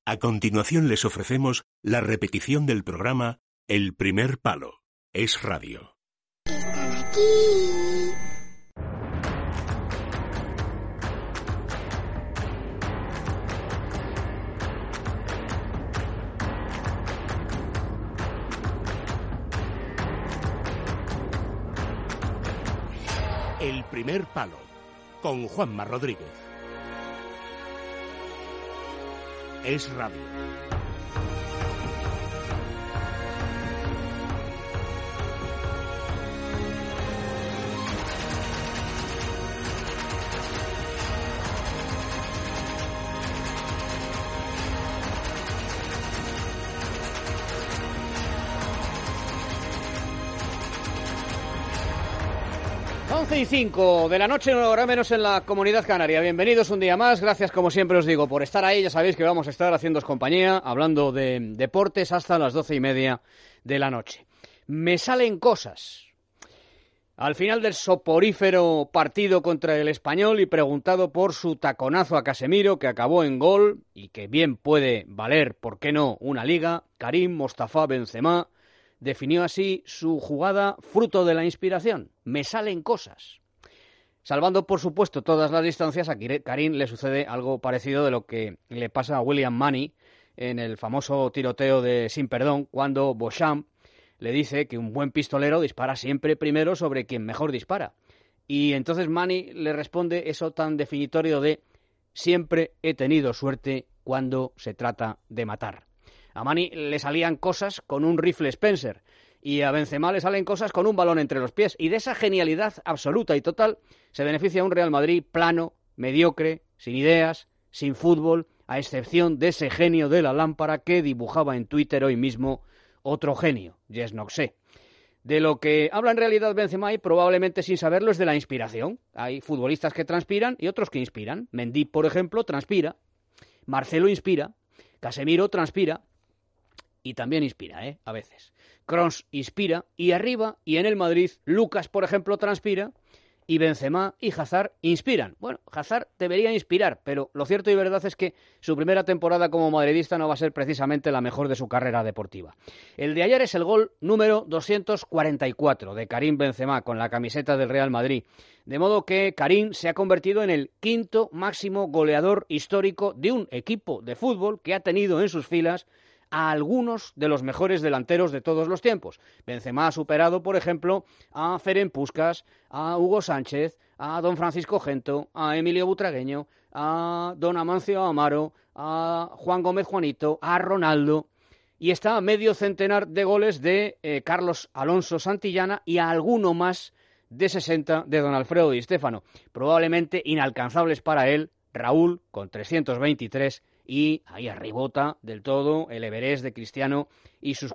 A continuación les ofrecemos la repetición del programa El Primer Palo. Es Radio. Están aquí. El Primer Palo, con Juanma Rodríguez. Es Radio. Once y 5 de la noche, una hora menos en la Comunidad Canaria. Bienvenidos un día más, gracias como siempre os digo por estar ahí. Ya sabéis que vamos a estar haciéndoos compañía, hablando de deportes hasta las 12:30 de la noche. Me salen cosas. Al final del soporífero partido contra el Español y preguntado por su taconazo a Casemiro, que acabó en gol y que bien puede valer, ¿por qué no?, una liga, Karim Mostafa Benzema definió así su jugada fruto de la inspiración. Me salen cosas. Salvando, por supuesto, todas las distancias, a Karim le sucede algo parecido de lo que le pasa a William Manny en el famoso tiroteo de Sin Perdón, cuando Beauchamp le dice que un buen pistolero dispara siempre primero sobre quien mejor dispara. Y entonces Manny le responde eso tan definitorio de siempre he tenido suerte cuando se trata de matar. A Manny le salían cosas con un rifle Spencer y a Benzema le salen cosas con un balón entre los pies. Y de esa genialidad absoluta y total se beneficia un Real Madrid plano, mediocre, sin ideas, sin fútbol, a excepción de ese genio de la lámpara que dibujaba en Twitter hoy mismo otro genio, Jess Noxé. De lo que habla en realidad Benzema, y probablemente sin saberlo, es de la inspiración. Hay futbolistas que transpiran y otros que inspiran. Mendy, por ejemplo, transpira. Marcelo inspira. Casemiro transpira. Y también inspira, a veces. Kroos inspira, y arriba, y en el Madrid, Lucas, por ejemplo, transpira, y Benzema y Hazard inspiran. Bueno, Hazard debería inspirar, pero lo cierto y verdad es que su primera temporada como madridista no va a ser precisamente la mejor de su carrera deportiva. El de ayer es el gol número 244 de Karim Benzema con la camiseta del Real Madrid. De modo que Karim se ha convertido en el quinto máximo goleador histórico de un equipo de fútbol que ha tenido en sus filas a algunos de los mejores delanteros de todos los tiempos. Benzema ha superado, por ejemplo, a Ferenc Puskás, a Hugo Sánchez, a don Francisco Gento, a Emilio Butragueño, a don Amancio Amaro, a Juan Gómez Juanito, a Ronaldo, y está a medio centenar de goles de Carlos Alonso Santillana y a alguno más de 60 de don Alfredo Di Stéfano. Probablemente inalcanzables para él, Raúl, con 323, y ahí arribota del todo el Everest de Cristiano y sus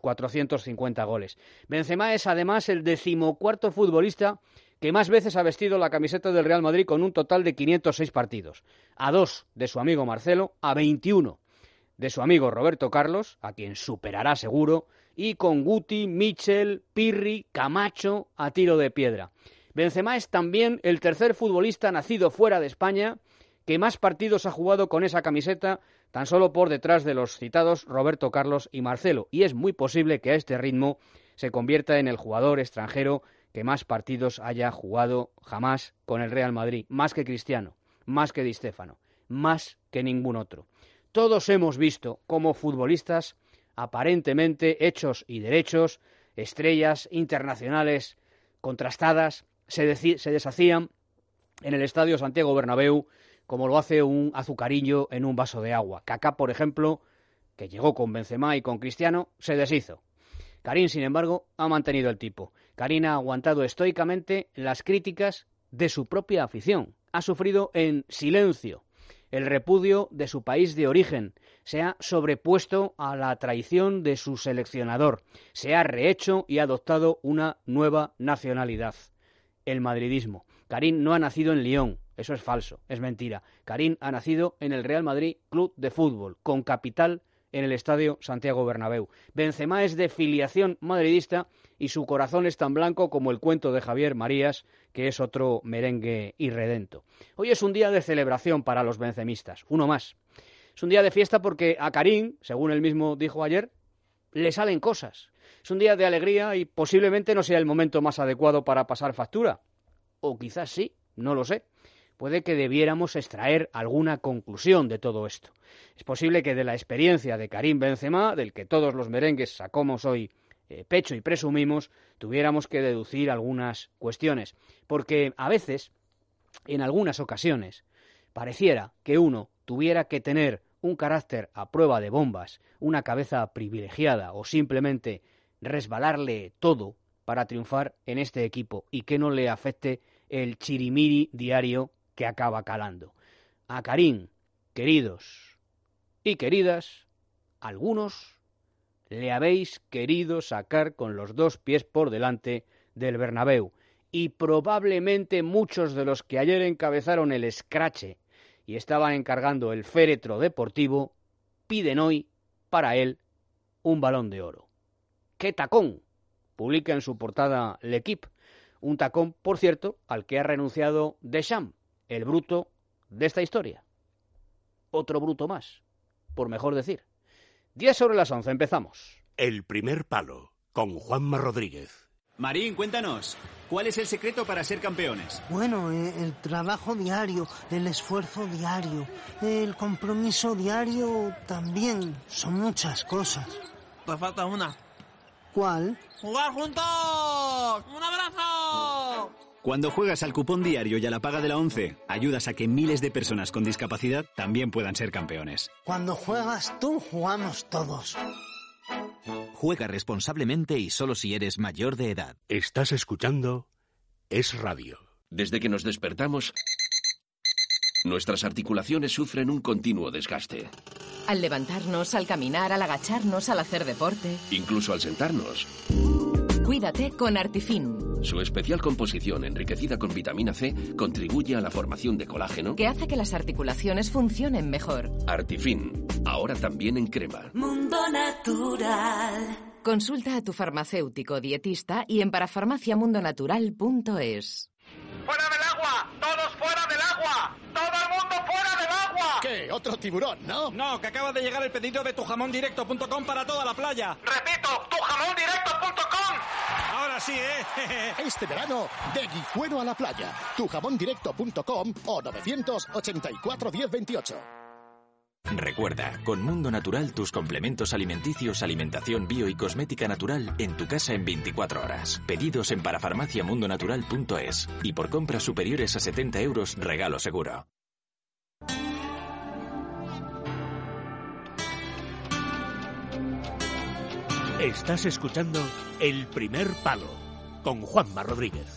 450 goles. Benzema es además el 14º futbolista que más veces ha vestido la camiseta del Real Madrid con un total de 506 partidos. A 2 de su amigo Marcelo, a 21 de su amigo Roberto Carlos, a quien superará seguro, y con Guti, Michel, Pirri, Camacho a tiro de piedra. Benzema es también el tercer futbolista nacido fuera de España que más partidos ha jugado con esa camiseta, tan solo por detrás de los citados Roberto Carlos y Marcelo, y es muy posible que a este ritmo se convierta en el jugador extranjero que más partidos haya jugado jamás con el Real Madrid, más que Cristiano, más que Di Stéfano, más que ningún otro. Todos hemos visto cómo futbolistas aparentemente hechos y derechos, estrellas internacionales contrastadas, se deshacían en el Estadio Santiago Bernabéu como lo hace un azucarillo en un vaso de agua. Kaká, por ejemplo, que llegó con Benzema y con Cristiano, se deshizo. Karim, sin embargo, ha mantenido el tipo. Karim ha aguantado estoicamente las críticas de su propia afición. Ha sufrido en silencio el repudio de su país de origen. Se ha sobrepuesto a la traición de su seleccionador. Se ha rehecho y ha adoptado una nueva nacionalidad, el madridismo. Karim no ha nacido en Lyon. Eso es falso, es mentira. Karim ha nacido en el Real Madrid Club de Fútbol, con capital en el Estadio Santiago Bernabéu. Benzema es de filiación madridista y su corazón es tan blanco como el cuento de Javier Marías, que es otro merengue irredento. Hoy es un día de celebración para los bencemistas, uno más. Es un día de fiesta porque a Karim, según él mismo dijo ayer, le salen cosas. Es un día de alegría y posiblemente no sea el momento más adecuado para pasar factura. O quizás sí, no lo sé. Puede que debiéramos extraer alguna conclusión de todo esto. Es posible que de la experiencia de Karim Benzema, del que todos los merengues sacamos hoy pecho y presumimos, tuviéramos que deducir algunas cuestiones. Porque a veces, en algunas ocasiones, pareciera que uno tuviera que tener un carácter a prueba de bombas, una cabeza privilegiada o simplemente resbalarle todo para triunfar en este equipo y que no le afecte el chirimiri diario que acaba calando. A Karim, queridos y queridas, algunos le habéis querido sacar con los 2 pies por delante del Bernabéu y probablemente muchos de los que ayer encabezaron el escrache y estaban encargando el féretro deportivo piden hoy para él un Balón de Oro. ¡Qué tacón!, publica en su portada L'Equipe. Un tacón, por cierto, al que ha renunciado Deschamps, el bruto de esta historia. Otro bruto más, por mejor decir. 10:11, empezamos. El primer palo, con Juanma Rodríguez. Marín, cuéntanos, ¿cuál es el secreto para ser campeones? Bueno, el trabajo diario, el esfuerzo diario, el compromiso diario también. Son muchas cosas. Te falta una. ¿Cuál? ¡Jugar juntos! ¡Un abrazo! Cuando juegas al cupón diario y a la paga de la 11, ayudas a que miles de personas con discapacidad también puedan ser campeones. Cuando juegas tú, jugamos todos. Juega responsablemente y solo si eres mayor de edad. Estás escuchando Es Radio. Desde que nos despertamos, nuestras articulaciones sufren un continuo desgaste. Al levantarnos, al caminar, al agacharnos, al hacer deporte. Incluso al sentarnos. Cuídate con Artifin. Su especial composición, enriquecida con vitamina C, contribuye a la formación de colágeno, que hace que las articulaciones funcionen mejor. Artifin, ahora también en crema. Mundo Natural. Consulta a tu farmacéutico dietista y en parafarmaciamundonatural.es. ¡Fuera del agua! ¡Todos fuera del agua! ¡Todo el mundo fuera del agua! ¿Qué? ¿Otro tiburón, no? No, que acaba de llegar el pedido de tujamondirecto.com para toda la playa. ¡Repito! ¡tujamondirecto.com! Ahora sí, ¿eh? Este verano, de Guijuelo a la playa. Tujamondirecto.com o 984 1028. Recuerda, con Mundo Natural tus complementos alimenticios, alimentación bio y cosmética natural en tu casa en 24 horas. Pedidos en parafarmaciamundonatural.es y por compras superiores a 70 euros, regalo seguro. Estás escuchando El primer palo, con Juanma Rodríguez.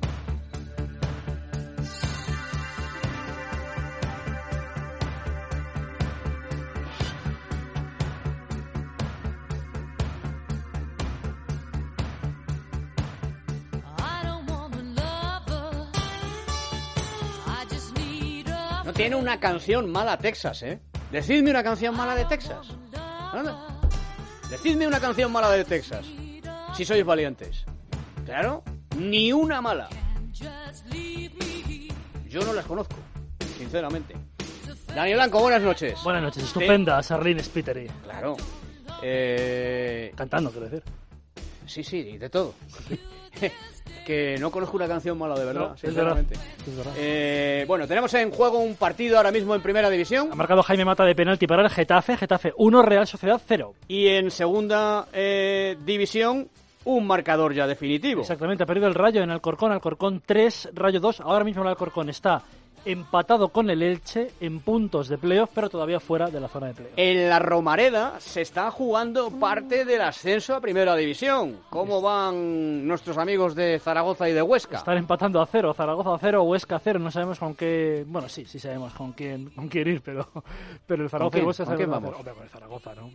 No tiene una canción mala Texas, ¿eh? Decidme una canción mala de Texas. ¿Anda? Decidme una canción mala de Texas, si sois valientes. Claro, ni una mala. Yo no las conozco, sinceramente. Dani Blanco, buenas noches. Buenas noches, estupenda, Sarlene Spiteri. Claro. Cantando, quiero decir. Sí, de todo. Que no conozco una canción mala de verdad, no, sinceramente. Es verdad. Bueno, tenemos en juego un partido ahora mismo en Primera División. Ha marcado Jaime Mata de penalti para el Getafe 1, Real Sociedad 0. Y en Segunda División, un marcador ya definitivo. Exactamente, ha perdido el Rayo en Alcorcón 3, Rayo 2. Ahora mismo el Alcorcón está empatado con el Elche en puntos de playoff, pero todavía fuera de la zona de playoff. En la Romareda se está jugando parte del ascenso a Primera División. ¿Cómo van nuestros amigos de Zaragoza y de Huesca? Están empatando a 0, Zaragoza a 0, Huesca a 0. No sabemos con qué... Bueno, sí sabemos con quién ir, pero el Zaragoza y Huesca... ¿Con quién vamos? Hombre, con el Zaragoza, ¿no?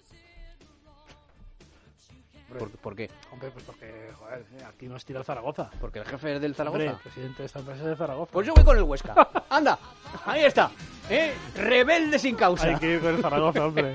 ¿Por qué? Hombre, pues porque, joder, aquí nos tira el Zaragoza. ¿Porque el jefe es del Zaragoza? Hombre, el presidente de esta empresa es de Zaragoza. Pues yo voy con el Huesca. ¡Anda! Ahí está. Rebelde sin causa. Hay que ir con el Zaragoza, hombre.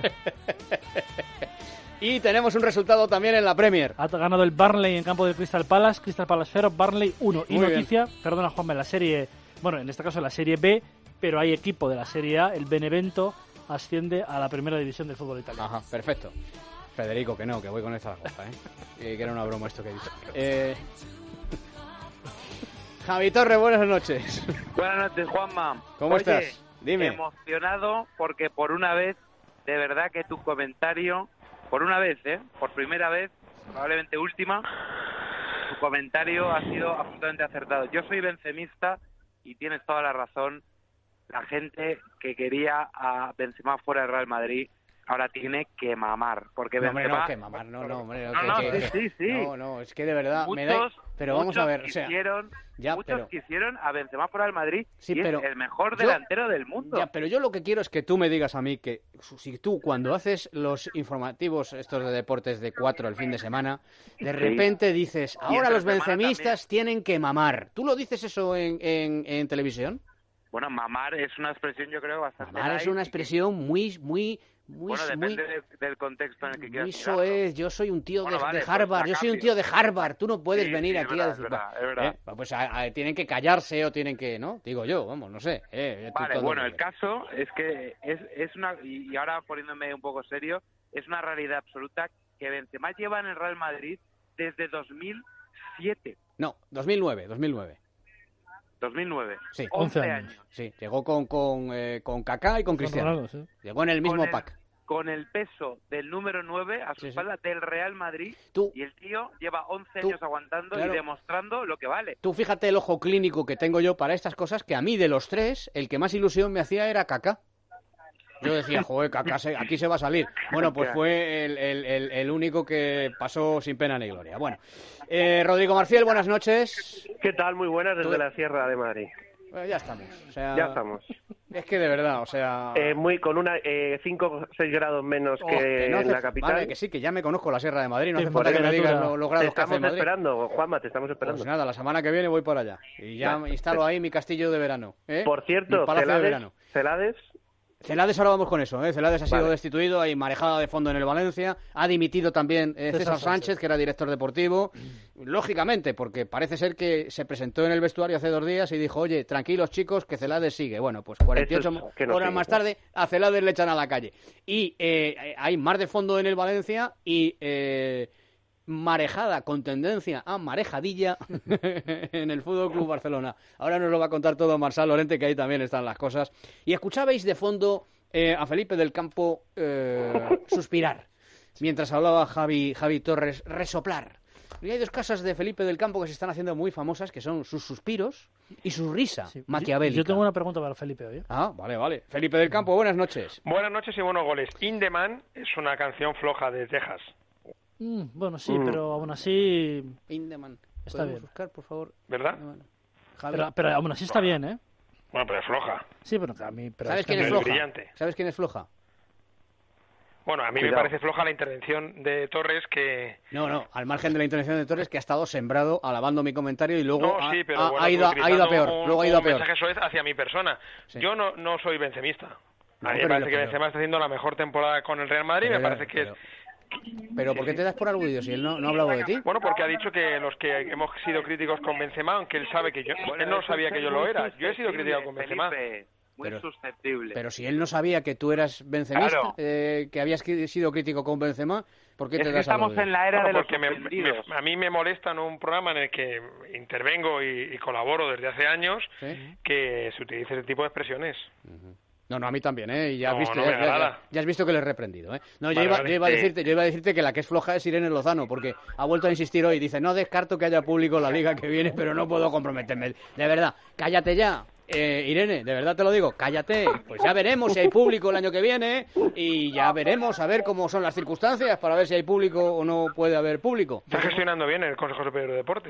Y tenemos un resultado también en la Premier. Ha ganado el Burnley en campo del Crystal Palace 0, Burnley 1. Y Muy noticia, bien. Perdona Juanma, en la serie... Bueno, en este caso en la serie B, pero hay equipo de la serie A, el Benevento, asciende a la primera división del fútbol italiano. Ajá, perfecto. Federico, que no, que voy con esta Zaragoza, que era una broma esto que he dicho. Javi Torres, buenas noches. Buenas noches, Juanma. ¿Cómo estás? Dime. Emocionado porque por una vez, de verdad que tu comentario, por una vez, por primera vez, probablemente última, tu comentario ha sido absolutamente acertado. Yo soy benzemista y tienes toda la razón. La gente que quería a Benzema fuera del Real Madrid ahora tiene que mamar, porque no, Benzema... No, que mamar, no, hombre. Sí. No, es que de verdad Muchos, me da... Pero vamos a ver, muchos quisieron a Benzema fuera del Madrid y pero es el mejor delantero del mundo. Ya, pero yo lo que quiero es que tú me digas a mí que si tú cuando haces los informativos estos de deportes de 4 el fin de semana, de repente dices, ahora los bencemistas tienen que mamar. ¿Tú lo dices eso en televisión? Bueno, mamar es una expresión, yo creo, bastante... Mamar es una expresión muy bueno, depende del contexto en el que quieras. Eso es, yo soy un tío de Harvard, pues yo soy un tío de Harvard, tú no puedes venir aquí a decir... Es verdad. Pues tienen que callarse o tienen que, ¿no? Digo yo, vamos, no sé. Vale, bueno, el caso es que es una... Y ahora poniéndome un poco serio, es una realidad absoluta que Benzema lleva en el Real Madrid desde 2007. No, 2009. 2009. Sí, 11 años. Sí, llegó con Kaká y con Cristiano. Ronaldo, sí. Llegó en el mismo pack. Con el peso del número 9 a su espalda del Real Madrid. Y el tío lleva 11 años aguantando y demostrando lo que vale. Tú fíjate el ojo clínico que tengo yo para estas cosas, que a mí de los tres, el que más ilusión me hacía era Kaká. Yo decía, joder, Kaká aquí se va a salir. Bueno, pues fue el único que pasó sin pena ni gloria. Bueno, Rodrigo Marcial, buenas noches. ¿Qué tal? Muy buenas desde la Sierra de Madrid. Ya estamos. Ya estamos. Es que de verdad, con 5 o 6 grados menos que en la capital. Vale, que sí, que ya me conozco la Sierra de Madrid. No hace falta que me digas los grados que hace en Madrid. Te estamos esperando, Juanma, te estamos esperando. Pues nada, la semana que viene voy para allá. Y ya instalo ahí mi castillo de verano. Por cierto, Celades, ahora vamos con eso. Celades ha sido destituido, hay marejada de fondo en el Valencia, ha dimitido también César Sánchez, que era director deportivo, lógicamente, porque parece ser que se presentó en el vestuario hace 2 días y dijo, oye, tranquilos chicos, que Celades sigue. Bueno, pues 48 horas más tarde a Celades le echan a la calle. Y hay mar de fondo en el Valencia y... marejada con tendencia a marejadilla en el Fútbol Club Barcelona. Ahora nos lo va a contar todo Marsal Lorente, que ahí también están las cosas. Y escuchabais de fondo a Felipe del Campo suspirar, mientras hablaba Javi Torres resoplar. Y hay 2 cosas de Felipe del Campo que se están haciendo muy famosas, que son sus suspiros y su risa maquiavélica. Yo tengo una pregunta para Felipe hoy. Vale. Felipe del Campo, buenas noches. Buenas noches y buenos goles. In the Man es una canción floja de Texas. Bueno, sí, pero aún así... Indeman. Está bien. Buscar, por favor? ¿Verdad? Pero aún así está bien, ¿eh? Bueno, pero es floja. Sí, pero a mí... ¿Sabes quién es floja? ¿Sabes quién es floja? Bueno, a mí me parece floja la intervención de Torres que... No, al margen de la intervención de Torres, que ha estado sembrado alabando mi comentario y luego ha ido a peor. Luego ha ido a peor. Un mensaje soez hacia mi persona. Sí. Yo no soy benzemista. A mí me parece que Benzema está haciendo la mejor temporada con el Real Madrid. Me parece que es... ¿Pero por qué te das por aludido si él no ha hablado de ti? Bueno, porque ha dicho que los que hemos sido críticos con Benzema, aunque él sabe que él no sabía que yo lo era. Yo he sido crítico con Benzema. Muy susceptible. Pero si él no sabía que tú eras benzemista, que habías sido crítico con Benzema, ¿por qué te das estamos en la era de los suspendidos? A mí me molesta en un programa en el que intervengo y colaboro desde hace años que se utilice ese tipo de expresiones. No, a mí también, y ya has visto que le he reprendido, No, yo iba a decirte que la que es floja es Irene Lozano, porque ha vuelto a insistir hoy, dice, no descarto que haya público en la liga que viene, pero no puedo comprometerme. De verdad, cállate ya. Irene, de verdad te lo digo, cállate. Pues ya veremos si hay público el año que viene y ya veremos a ver cómo son las circunstancias para ver si hay público o no puede haber público. Está gestionando bien el Consejo Superior de Deportes.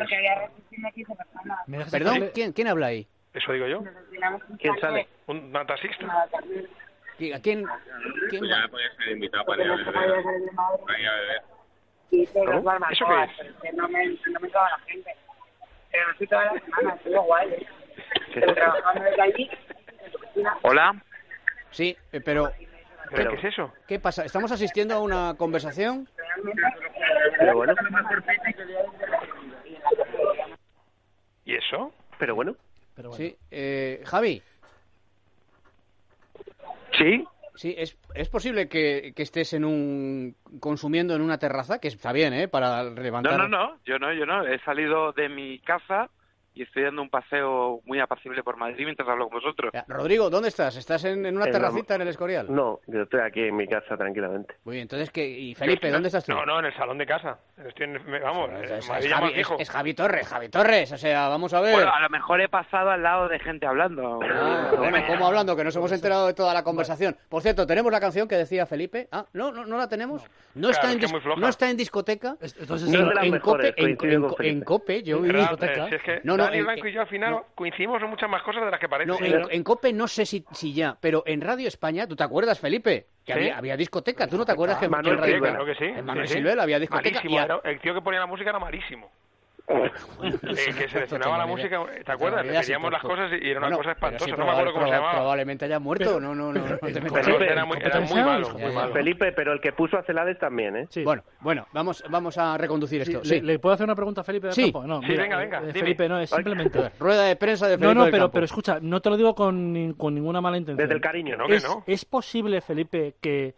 ¿Perdón? ¿Quién habla ahí? Eso digo yo. ¿Quién sale? ¿Un taxista? ¿A quién? Pues ya podía ser invitado para ir a beber. ¿Eso qué es? No me toda la gente. Pero no soy toda la semana, estoy guay. Estoy trabajando desde allí. Hola. Sí, pero ¿Qué es eso? ¿Qué pasa? ¿Estamos asistiendo a una conversación? Pero bueno. ¿Y eso? Pero bueno. Sí, Javi. ¿Sí? Sí, es posible que estés consumiendo en una terraza, que está bien, para levantar... No, yo no. He salido de mi casa y estoy dando un paseo muy apacible por Madrid mientras hablo con vosotros. Rodrigo, ¿dónde estás? ¿Estás en una terracita en el Escorial? No, yo estoy aquí en mi casa tranquilamente. Muy bien, entonces, ¿y Felipe, dónde estás tú? No, en el salón de casa. Estoy Es Javi Torres, o sea, vamos a ver. Bueno, a lo mejor he pasado al lado de gente hablando. Bueno, ¿cómo hablando? Que nos hemos enterado de toda la conversación. Por cierto, ¿tenemos la canción que decía Felipe? ¿No la tenemos? No está en discoteca. Entonces, en COPE, yo vi discoteca. Dani Blanco y yo al final coincidimos en muchas más cosas de las que parece. No, en COPE no sé si ya, pero en Radio España, ¿tú te acuerdas, Felipe? Que había discoteca. ¿Tú no te acuerdas que en Radio España? Claro que sí. En Manuel Silvel había discoteca. Malísimo, el tío que ponía la música era malísimo. Que seleccionaba la música, ¿te acuerdas? Pedíamos las cosas y era una cosa espantosa, no me acuerdo cómo se llamaba. Probablemente haya muerto, no te metas. Era muy malo. Felipe, pero el que puso a Celades también, ¿eh? Sí. Bueno, vamos a reconducir esto. Sí. ¿Le puedo hacer una pregunta a Felipe del Campo? No, venga. Felipe, no, es simplemente... Rueda de prensa de Felipe del Campo. pero escucha, no te lo digo con ninguna mala intención. Desde el cariño, ¿no? ¿Es posible, Felipe, que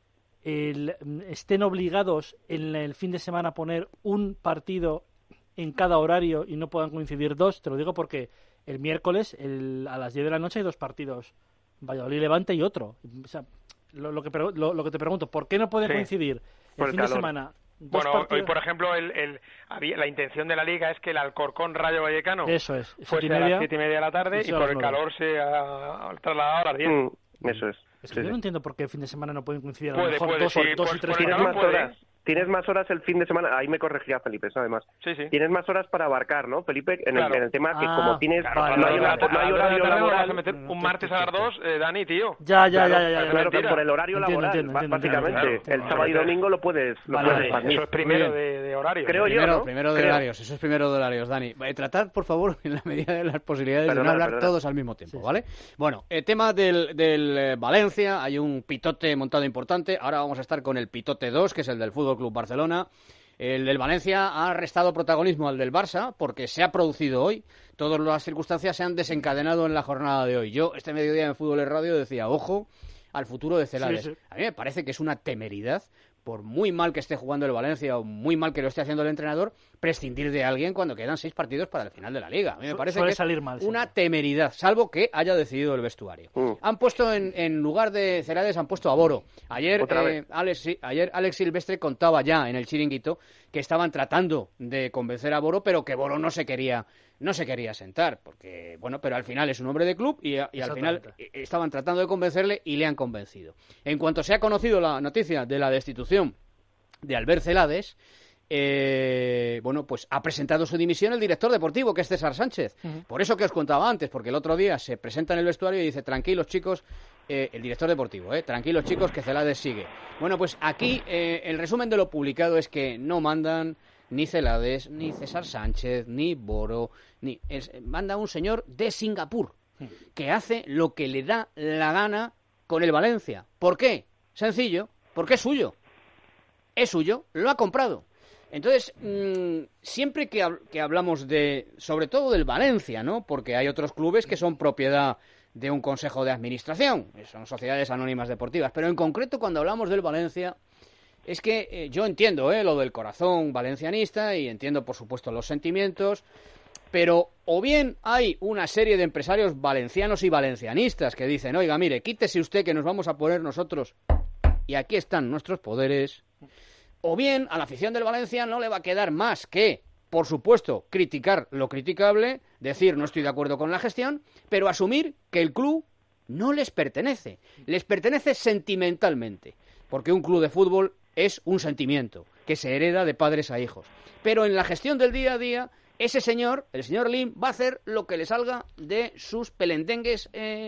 estén obligados en el fin de semana a poner un partido en cada horario y no puedan coincidir dos? Te lo digo porque el miércoles a las 10 de la noche hay dos partidos, Valladolid-Levante y otro. O sea, lo que te pregunto, ¿por qué no pueden coincidir el fin de semana? Hoy, por ejemplo, la intención de la Liga es que el Alcorcón Rayo Vallecano fuese a las 7:30 de la tarde y por el calor se ha trasladado a las 10. Eso es. Es que yo no entiendo por qué el fin de semana no pueden coincidir. Puede, dos y tres horas. Tienes más horas el fin de semana, ahí me corregía Felipe, eso además. Sí. Tienes más horas para abarcar, ¿no, Felipe? En el tema que como tienes... no hay horario laboral... Vas a meter un martes a las 2, Dani, tío. Ya. Claro, que por el horario laboral, básicamente. El sábado y domingo lo puedes expandir. Eso es primero de horarios. Creo yo, ¿no? Primero de horarios, eso es primero de horarios, Dani. Tratad, por favor, en la medida de las posibilidades de no hablar todos al mismo tiempo, ¿vale? Bueno, el tema del Valencia, hay un pitote montado importante. Ahora vamos a estar con el pitote 2, que es el del Fútbol Club Barcelona. El del Valencia ha restado protagonismo al del Barça porque se ha producido hoy. Todas las circunstancias se han desencadenado en la jornada de hoy. Yo, este mediodía en Fútbol en Radio, decía, ojo al futuro de Celades. Sí. A mí me parece que es una temeridad, por muy mal que esté jugando el Valencia o muy mal que lo esté haciendo el entrenador, prescindir de alguien cuando quedan 6 partidos para el final de la Liga. A mí me parece que es una temeridad, salvo que haya decidido el vestuario. Han puesto en lugar de Celades, han puesto a Boro. Ayer Alex Silvestre contaba ya en el Chiringuito que estaban tratando de convencer a Boro, pero que Boro no se quería sentar, porque pero al final es un hombre de club y al final estaban tratando de convencerle y le han convencido. En cuanto se ha conocido la noticia de la destitución de Albert Celades, pues ha presentado su dimisión el director deportivo, que es César Sánchez. Por eso que os contaba antes, porque el otro día se presenta en el vestuario y dice, tranquilos chicos, el director deportivo, tranquilos chicos, que Celades sigue. Bueno, pues aquí el resumen de lo publicado es que no mandan ni Celades, ni César Sánchez, ni Boro, manda un señor de Singapur, que hace lo que le da la gana con el Valencia. ¿Por qué? Sencillo, porque es suyo. Es suyo, lo ha comprado. Entonces, siempre que hablamos sobre todo del Valencia, ¿no? Porque hay otros clubes que son propiedad de un consejo de administración, son sociedades anónimas deportivas, pero en concreto cuando hablamos del Valencia, es que yo entiendo lo del corazón valencianista y entiendo, por supuesto, los sentimientos, pero o bien hay una serie de empresarios valencianos y valencianistas que dicen, oiga, mire, quítese usted que nos vamos a poner nosotros y aquí están nuestros poderes, o bien a la afición del Valencia no le va a quedar más que, por supuesto, criticar lo criticable, decir no estoy de acuerdo con la gestión, pero asumir que el club no les pertenece sentimentalmente, porque un club de fútbol es un sentimiento que se hereda de padres a hijos. Pero en la gestión del día a día, ese señor, el señor Lim, va a hacer lo que le salga de sus pelendengues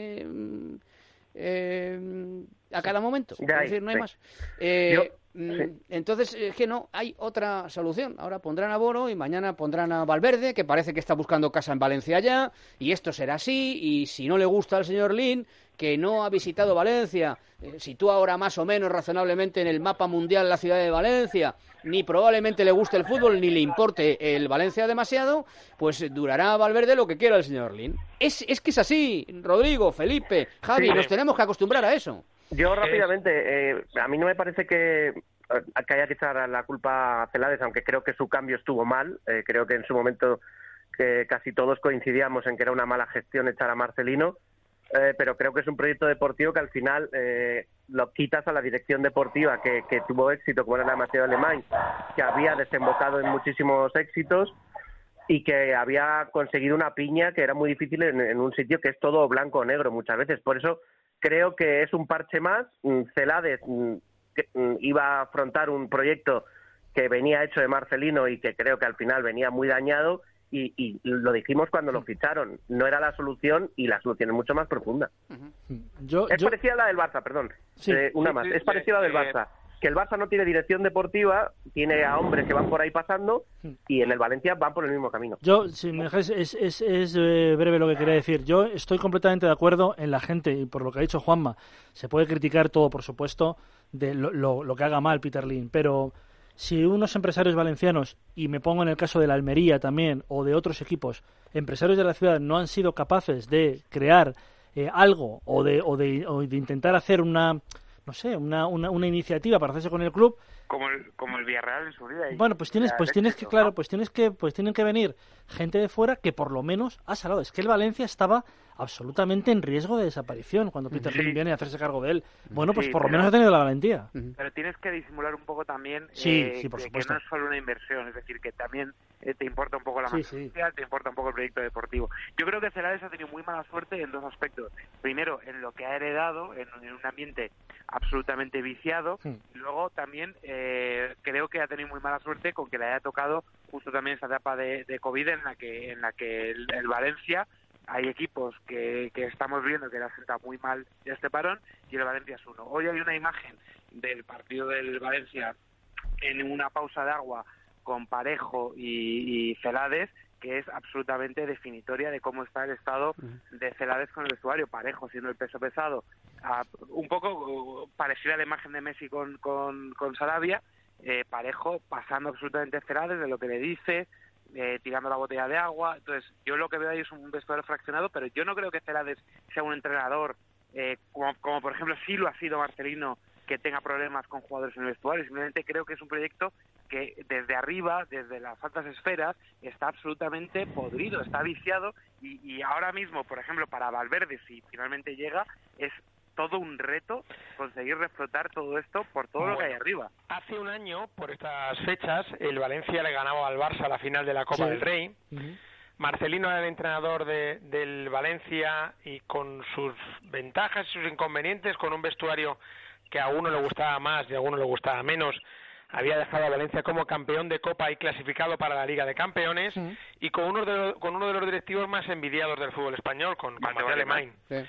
a cada momento. Es decir, no hay más. Entonces, es que no hay otra solución. Ahora pondrán a Boro y mañana pondrán a Valverde, que parece que está buscando casa en Valencia ya, y esto será así, y si no le gusta al señor Lin, que no ha visitado Valencia, sitúa ahora más o menos razonablemente en el mapa mundial la ciudad de Valencia, ni probablemente le guste el fútbol, ni le importe el Valencia demasiado, pues durará Valverde lo que quiera el señor Lin. Es que es así, Rodrigo, Felipe, Javi, nos tenemos que acostumbrar a eso. Yo rápidamente, a mí no me parece que haya que echar la culpa a Celades, aunque creo que su cambio estuvo mal. Creo que en su momento que casi todos coincidíamos en que era una mala gestión echar a Marcelino, pero creo que es un proyecto deportivo que al final lo quitas a la dirección deportiva que tuvo éxito, como era la Mateo Alemán, que había desembocado en muchísimos éxitos y que había conseguido una piña que era muy difícil en un sitio que es todo blanco o negro muchas veces. Por eso creo que es un parche más. Celades iba a afrontar un proyecto que venía hecho de Marcelino y que creo que al final venía muy dañado, y lo dijimos cuando lo ficharon. No era la solución, y la solución es mucho más profunda. Parecida a la del Barça, perdón. Sí, es parecida a la del Barça. Que el Barça no tiene dirección deportiva, tiene a hombres que van por ahí pasando, y en el Valencia van por el mismo camino. Yo, si me dejáis, es breve lo que quería decir. Yo estoy completamente de acuerdo en la gente, y por lo que ha dicho Juanma, se puede criticar todo, por supuesto, de lo que haga mal Peter Lim, pero si unos empresarios valencianos, y me pongo en el caso de la Almería también, o de otros equipos, empresarios de la ciudad, no han sido capaces de crear algo, o de intentar hacer una iniciativa para hacerse con el club, como el Villarreal en su día. Bueno, tienen que venir gente de fuera que por lo menos ha salado. Es que el Valencia estaba absolutamente en riesgo de desaparición cuando Peter Lim viene a hacerse cargo de él. Bueno, pues por lo menos ha tenido la valentía. Pero tienes que disimular un poco también por supuesto, que no es solo una inversión, es decir, que también te importa un poco la masividad, te importa un poco el proyecto deportivo. Yo creo que Celades ha tenido muy mala suerte en dos aspectos. Primero, en lo que ha heredado, en un ambiente absolutamente viciado, y luego también creo que ha tenido muy mala suerte con que le haya tocado justo también esa etapa de COVID en la que el Valencia, hay equipos que estamos viendo que le ha sentado muy mal este parón, y el Valencia es uno. Hoy hay una imagen del partido del Valencia en una pausa de agua con Parejo y Celades, que es absolutamente definitoria de cómo está el estado de Celades con el vestuario. Parejo siendo el peso pesado, un poco parecida a la imagen de Messi con Sarabia, Parejo pasando absolutamente Celades de lo que le dice, tirando la botella de agua. Entonces yo lo que veo ahí es un vestuario fraccionado, pero yo no creo que Celades sea un entrenador como por ejemplo sí lo ha sido Marcelino, que tenga problemas con jugadores en el vestuario. Simplemente creo que es un proyecto que desde arriba, desde las altas esferas, está absolutamente podrido, está viciado, y ahora mismo, por ejemplo, para Valverde, si finalmente llega, es todo un reto conseguir reflotar todo esto por todo lo que hay arriba. Hace un año, por estas fechas, el Valencia le ganaba al Barça la final de la Copa del Rey. Marcelino era el entrenador del Valencia, y con sus ventajas y sus inconvenientes, con un vestuario que a uno le gustaba más y a uno le gustaba menos, había dejado a Valencia como campeón de Copa y clasificado para la Liga de Campeones, y con uno de los directivos más envidiados del fútbol español, con Mateo Alemán.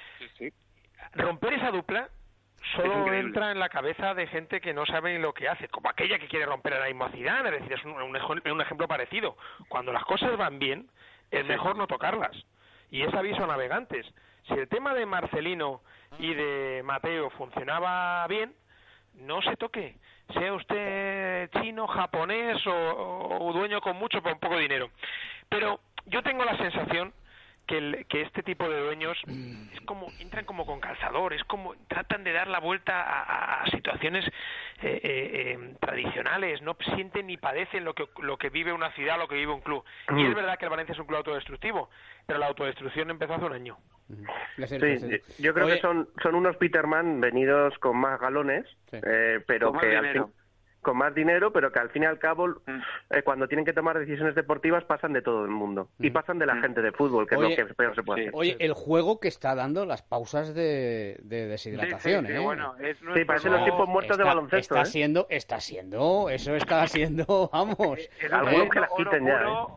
Romper esa dupla solo entra en la cabeza de gente que no sabe lo que hace, como aquella que quiere romper a la misma Zidane. Es decir, es un ejemplo parecido. Cuando las cosas van bien, es mejor no tocarlas, y es aviso a navegantes. Si el tema de Marcelino y de Mateo funcionaba bien, no se toque, sea usted chino, japonés o dueño con mucho por poco dinero. Pero yo tengo la sensación que este tipo de dueños es como entran como con calzador, es como tratan de dar la vuelta a situaciones tradicionales, no sienten ni padecen lo que vive una ciudad, lo que vive un club. Y es verdad que el Valencia es un club autodestructivo, pero la autodestrucción empezó hace un año. Sí, yo creo que son unos Peterman venidos con más galones, pero con que al fin, con más dinero, pero que al fin y al cabo cuando tienen que tomar decisiones deportivas pasan de todo el mundo y pasan de la gente de fútbol, que es lo que peor se puede hacer. Oye, el juego que está dando las pausas de deshidratación, bueno, parecen los tiempos muertos de baloncesto. Está siendo, vamos. Algunos que las quiten ya,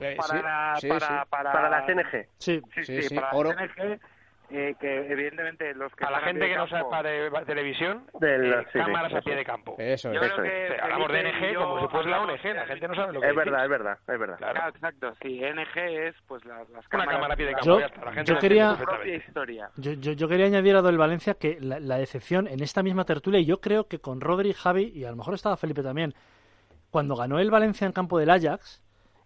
para la CNG. Sí, para la CNG. Que evidentemente los que a la gente que no sepa de televisión, cámaras a pie de campo. Eso es. Hablamos de NG como si fuese la ONG, la gente no sabe lo que es. Es verdad. Claro, exacto, sí, NG es pues las cámaras. Una cámara a pie de campo, ya está. La gente yo quería añadir a del Valencia que la decepción en esta misma tertulia, y yo creo que con Rodri, Javi, y a lo mejor estaba Felipe también, cuando ganó el Valencia en campo del Ajax,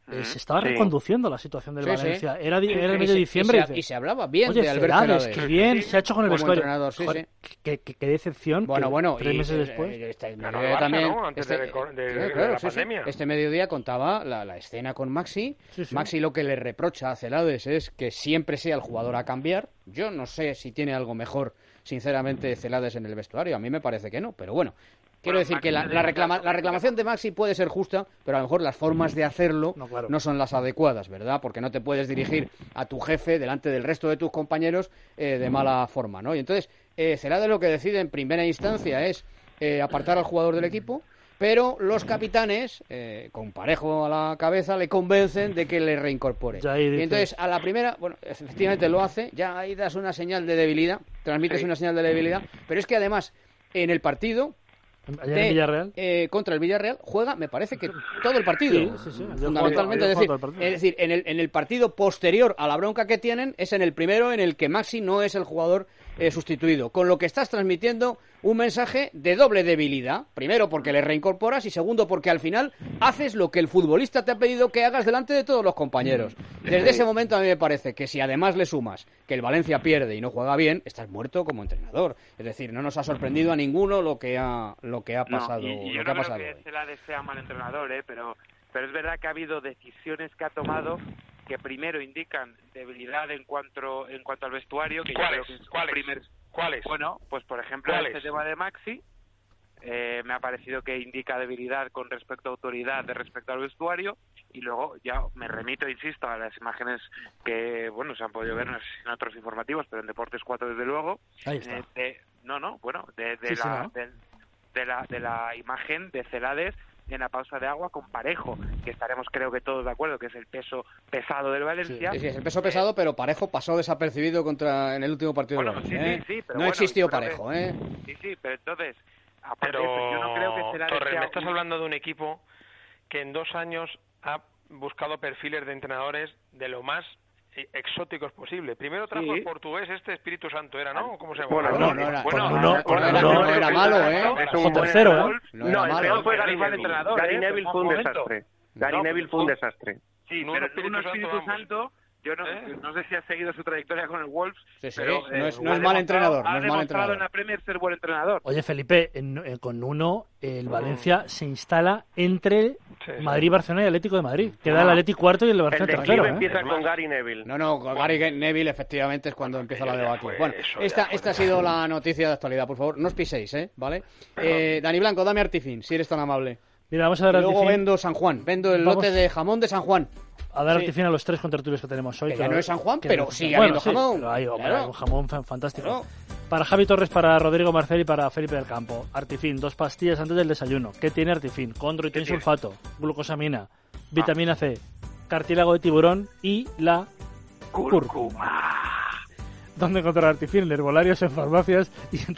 se estaba reconduciendo la situación del Valencia. Era el mes de y diciembre. Y se hablaba bien Oye, de Albert Celades. Qué bien se ha hecho con el vestuario. Joder, qué decepción. Bueno, 3 meses después. Antes de la pandemia. Este mediodía contaba la escena con Maxi. Maxi lo que le reprocha a Celades es que siempre sea el jugador a cambiar. Yo no sé si tiene algo mejor, sinceramente, Celades en el vestuario. A mí me parece que no, pero bueno. Quiero decir que la reclamación de Maxi puede ser justa, pero a lo mejor las formas de hacerlo no son las adecuadas, ¿verdad? Porque no te puedes dirigir a tu jefe delante del resto de tus compañeros de mala forma, ¿no? Y entonces, Celades lo que decide en primera instancia es apartar al jugador del equipo, pero los capitanes, con Parejo a la cabeza, le convencen de que le reincorpore. Y entonces, a la primera, bueno, efectivamente lo hace, ya ahí das una señal de debilidad, transmites una señal de debilidad, pero es que además, en el partido... Ayer en Villarreal. Contra el Villarreal juega, me parece que todo el partido. Fundamentalmente, es decir, en el partido posterior a la bronca que tienen, es en el primero en el que Maxi no es el jugador sustituido. Con lo que estás transmitiendo un mensaje de doble debilidad. Primero, porque le reincorporas, y segundo, porque al final haces lo que el futbolista te ha pedido que hagas delante de todos los compañeros. Desde ese momento a mí me parece que si además le sumas que el Valencia pierde y no juega bien, estás muerto como entrenador. Es decir, no nos ha sorprendido a ninguno lo que ha pasado. Y yo no creo que Celades sea mal entrenador, pero es verdad que ha habido decisiones que ha tomado que primero indican debilidad en cuanto al vestuario. Que ¿Cuáles? Yo creo que ¿Cuáles? Bueno, pues por ejemplo, este tema de Maxi me ha parecido que indica debilidad con respecto a autoridad, de respecto al vestuario, y luego ya me remito, insisto, a las imágenes que, bueno, se han podido ver en otros informativos, pero en Deportes 4 desde luego. Ahí está. De la imagen de Celades en la pausa de agua con Parejo, que estaremos creo que todos de acuerdo que es el peso pesado del Valencia. Sí, es el peso pesado, pero Parejo pasó desapercibido en el último partido del Valencia. Pero no existió Parejo, Sí, pero entonces, aparte de eso, yo no creo que Celades Torres, me estás hablando de un equipo que en 2 años ha buscado perfiles de entrenadores de lo más exóticos posible. Primero trajo el portugués Espíritu Santo, ¿era, no? ¿Cómo se llama? No era malo, Es un tercero, No, el peor fue Gary Neville. Entrenador, Gary Neville fue un desastre. Gary Neville fue un desastre. Sí, pero Espíritu Santo, yo no sé si has seguido su trayectoria con el Wolves, pero no es mal entrenador. Ha demostrado en la Premier ser buen entrenador. Oye, Felipe, con uno, el Valencia se instala entre Madrid, Barcelona y Atlético de Madrid. Queda el Atlético cuarto y el Barcelona tercero. Empieza con Gary Neville. No, con Gary Neville efectivamente es cuando empieza la debacle. Bueno, esta ha sido la noticia de actualidad, por favor, no os piséis, ¿vale? Dani Blanco, dame Artifin, si eres tan amable. Mira, vamos a dar Luego vendo San Juan, lote de jamón de San Juan. A dar Artifin a los 3 contertulios que tenemos hoy. Que ya no es San Juan, pero sigue habiendo jamón. Pero hay un jamón fantástico. Claro. Para Javi Torres, para Rodrigo Marcel y para Felipe del Campo. Artifin, 2 pastillas antes del desayuno. ¿Qué tiene Artifin? Condroitin sulfato, glucosamina, vitamina C, cartílago de tiburón y la cúrcuma. ¿Dónde encontrar Artifin? En herbolarios, en farmacias y en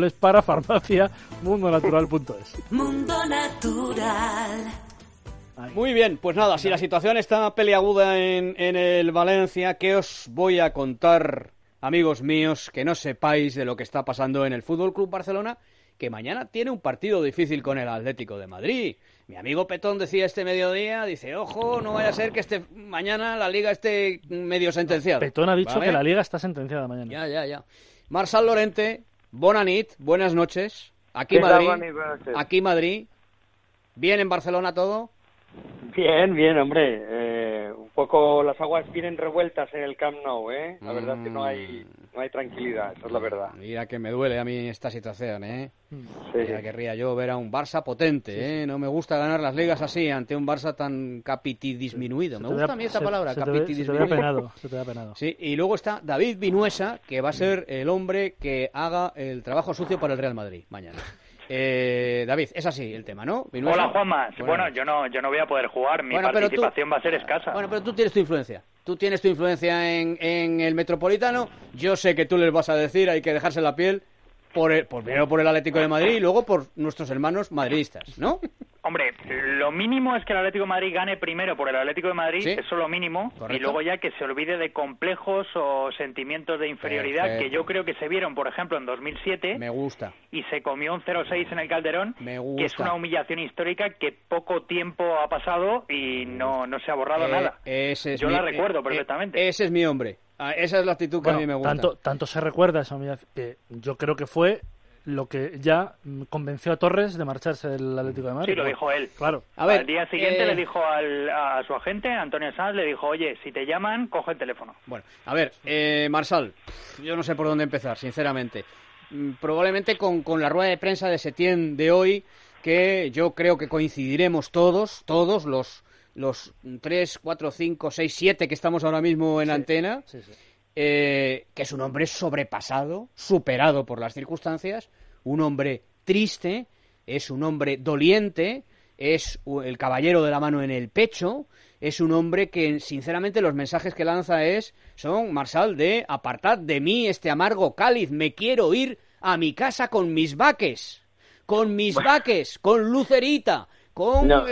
www.parafarmaciamundonatural.es. Mundo Natural. Muy bien, pues nada, si la situación está peliaguda en el Valencia, ¿qué os voy a contar, amigos míos, que no sepáis de lo que está pasando en el Fútbol Club Barcelona, que mañana tiene un partido difícil con el Atlético de Madrid? Mi amigo Petón decía este mediodía, dice, ojo, no vaya a ser que mañana la Liga esté medio sentenciada. Petón ha dicho que la Liga está sentenciada mañana. Ya. Marçal Lorente, bona nit, buenas noches. Aquí Madrid. ¿Bien en Barcelona todo? Bien, hombre. Un poco las aguas vienen revueltas en el Camp Nou, ¿eh? La verdad es que no hay tranquilidad, esa es la verdad. Mira que me duele a mí esta situación, ¿eh? Sí. Ya querría yo ver a un Barça potente, ¿eh? No me gusta ganar las ligas así ante un Barça tan capitidisminuido. Me gusta a mí esta palabra, capitidisminuido. Se te da penado. Sí, y luego está David Vinuesa, que va a ser el hombre que haga el trabajo sucio para el Real Madrid mañana. David, es así el tema, ¿no? Vinuesa. Hola, Juanma. Bueno, yo no voy a poder jugar. Mi participación va a ser escasa. Bueno, pero tú tienes tu influencia. Tú tienes tu influencia en el Metropolitano. Yo sé que tú les vas a decir hay que dejarse la piel primero por el Atlético de Madrid y luego por nuestros hermanos madridistas, ¿no? Hombre, lo mínimo es que el Atlético de Madrid gane primero por el Atlético de Madrid, ¿Sí? eso es lo mínimo, Correcto. y luego ya que se olvide de complejos o sentimientos de inferioridad. Perfecto. Que yo creo que se vieron, por ejemplo, en 2007. Me gusta. Y se comió un 0-6 en el Calderón, Me gusta. que es una humillación histórica que poco tiempo ha pasado y no se ha borrado nada. Yo la recuerdo perfectamente. Ese es mi hombre. Esa es la actitud que a mí me gusta. Tanto se recuerda esa humillación que yo creo que fue lo que ya convenció a Torres de marcharse del Atlético de Madrid. Sí, lo dijo él. Claro. Al día siguiente le dijo a su agente, Antonio Sanz, le dijo, oye, si te llaman, coge el teléfono. Bueno, a ver, Marsal, yo no sé por dónde empezar, sinceramente. Probablemente con la rueda de prensa de Setién de hoy, que yo creo que coincidiremos todos los 3, 4, 5, 6, 7 que estamos ahora mismo en antena, que es un hombre sobrepasado, superado por las circunstancias, un hombre triste, es un hombre doliente, es el caballero de la mano en el pecho, es un hombre que, sinceramente, los mensajes que lanza son, Marsal, de apartad de mí este amargo cáliz, me quiero ir a mi casa con mis vaques, con Lucerita, con... No.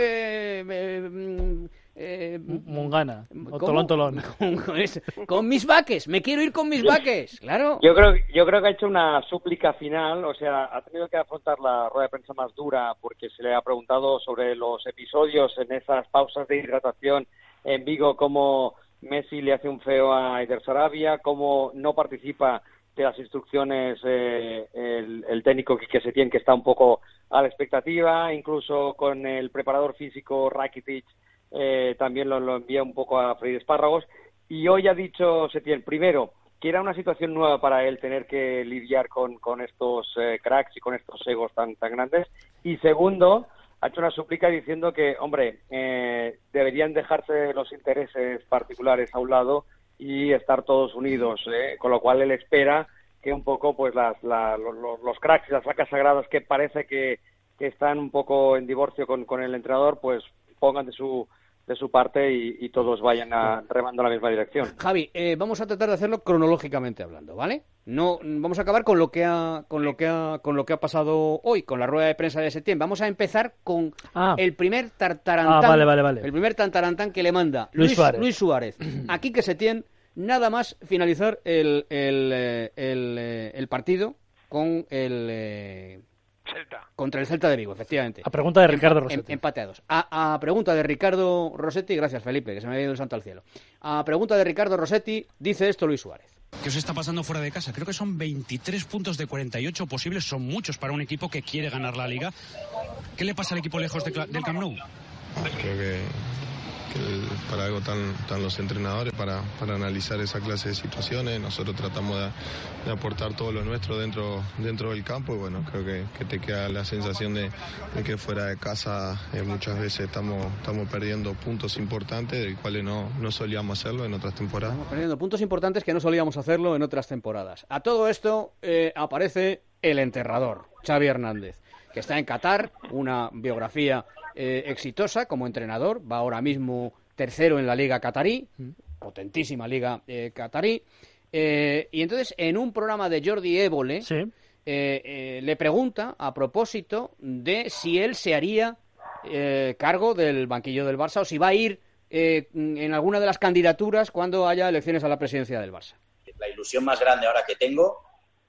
Mungana, o Tolón. Con mis vaques, me quiero ir con mis vaques, claro. Yo creo que ha hecho una súplica final, o sea, ha tenido que afrontar la rueda de prensa más dura porque se le ha preguntado sobre los episodios en esas pausas de hidratación en Vigo, cómo Messi le hace un feo a Eder Sarabia, cómo no participa de las instrucciones el técnico Quique Setién, que está un poco a la expectativa, incluso con el preparador físico Rakitic también lo envía un poco a freír espárragos. Y hoy ha dicho Setién, primero, que era una situación nueva para él tener que lidiar con estos cracks y con estos egos tan grandes. Y segundo, ha hecho una súplica diciendo que, hombre, deberían dejarse los intereses particulares a un lado y estar todos unidos, con lo cual él espera que un poco pues los cracks y las vacas sagradas que parece que están un poco en divorcio con el entrenador, pues pongan de su parte y todos vayan remando en la misma dirección. Javi, vamos a tratar de hacerlo cronológicamente hablando, ¿vale? No vamos a acabar con lo que ha pasado hoy, con la rueda de prensa de Setién. Vamos a empezar con el primer tartarantán. Vale. El primer tartarantán que le manda Luis Suárez. Aquí que Setién, nada más finalizar el partido con el Celta. Contra el Celta de Vigo, efectivamente. A pregunta de Ricardo Rossetti. Empate a 2. A pregunta de Ricardo Rossetti, gracias Felipe, que se me había ido el santo al cielo. A pregunta de Ricardo Rossetti, dice esto Luis Suárez. ¿Qué os está pasando fuera de casa? Creo que son 23 puntos de 48 posibles, son muchos para un equipo que quiere ganar la Liga. ¿Qué le pasa al equipo lejos del Camp Nou? Creo que para algo están los entrenadores, para analizar esa clase de situaciones. Nosotros tratamos de aportar todo lo nuestro dentro del campo y bueno, creo que te queda la sensación de que fuera de casa muchas veces estamos perdiendo puntos importantes, de los cuales no solíamos hacerlo en otras temporadas. Estamos perdiendo puntos importantes que no solíamos hacerlo en otras temporadas. A todo esto aparece el enterrador, Xavi Hernández, que está en Qatar, una biografía exitosa como entrenador, va ahora mismo tercero en la liga catarí, potentísima liga catarí, y entonces en un programa de Jordi Évole le pregunta a propósito de si él se haría cargo del banquillo del Barça o si va a ir en alguna de las candidaturas cuando haya elecciones a la presidencia del Barça. La ilusión más grande ahora que tengo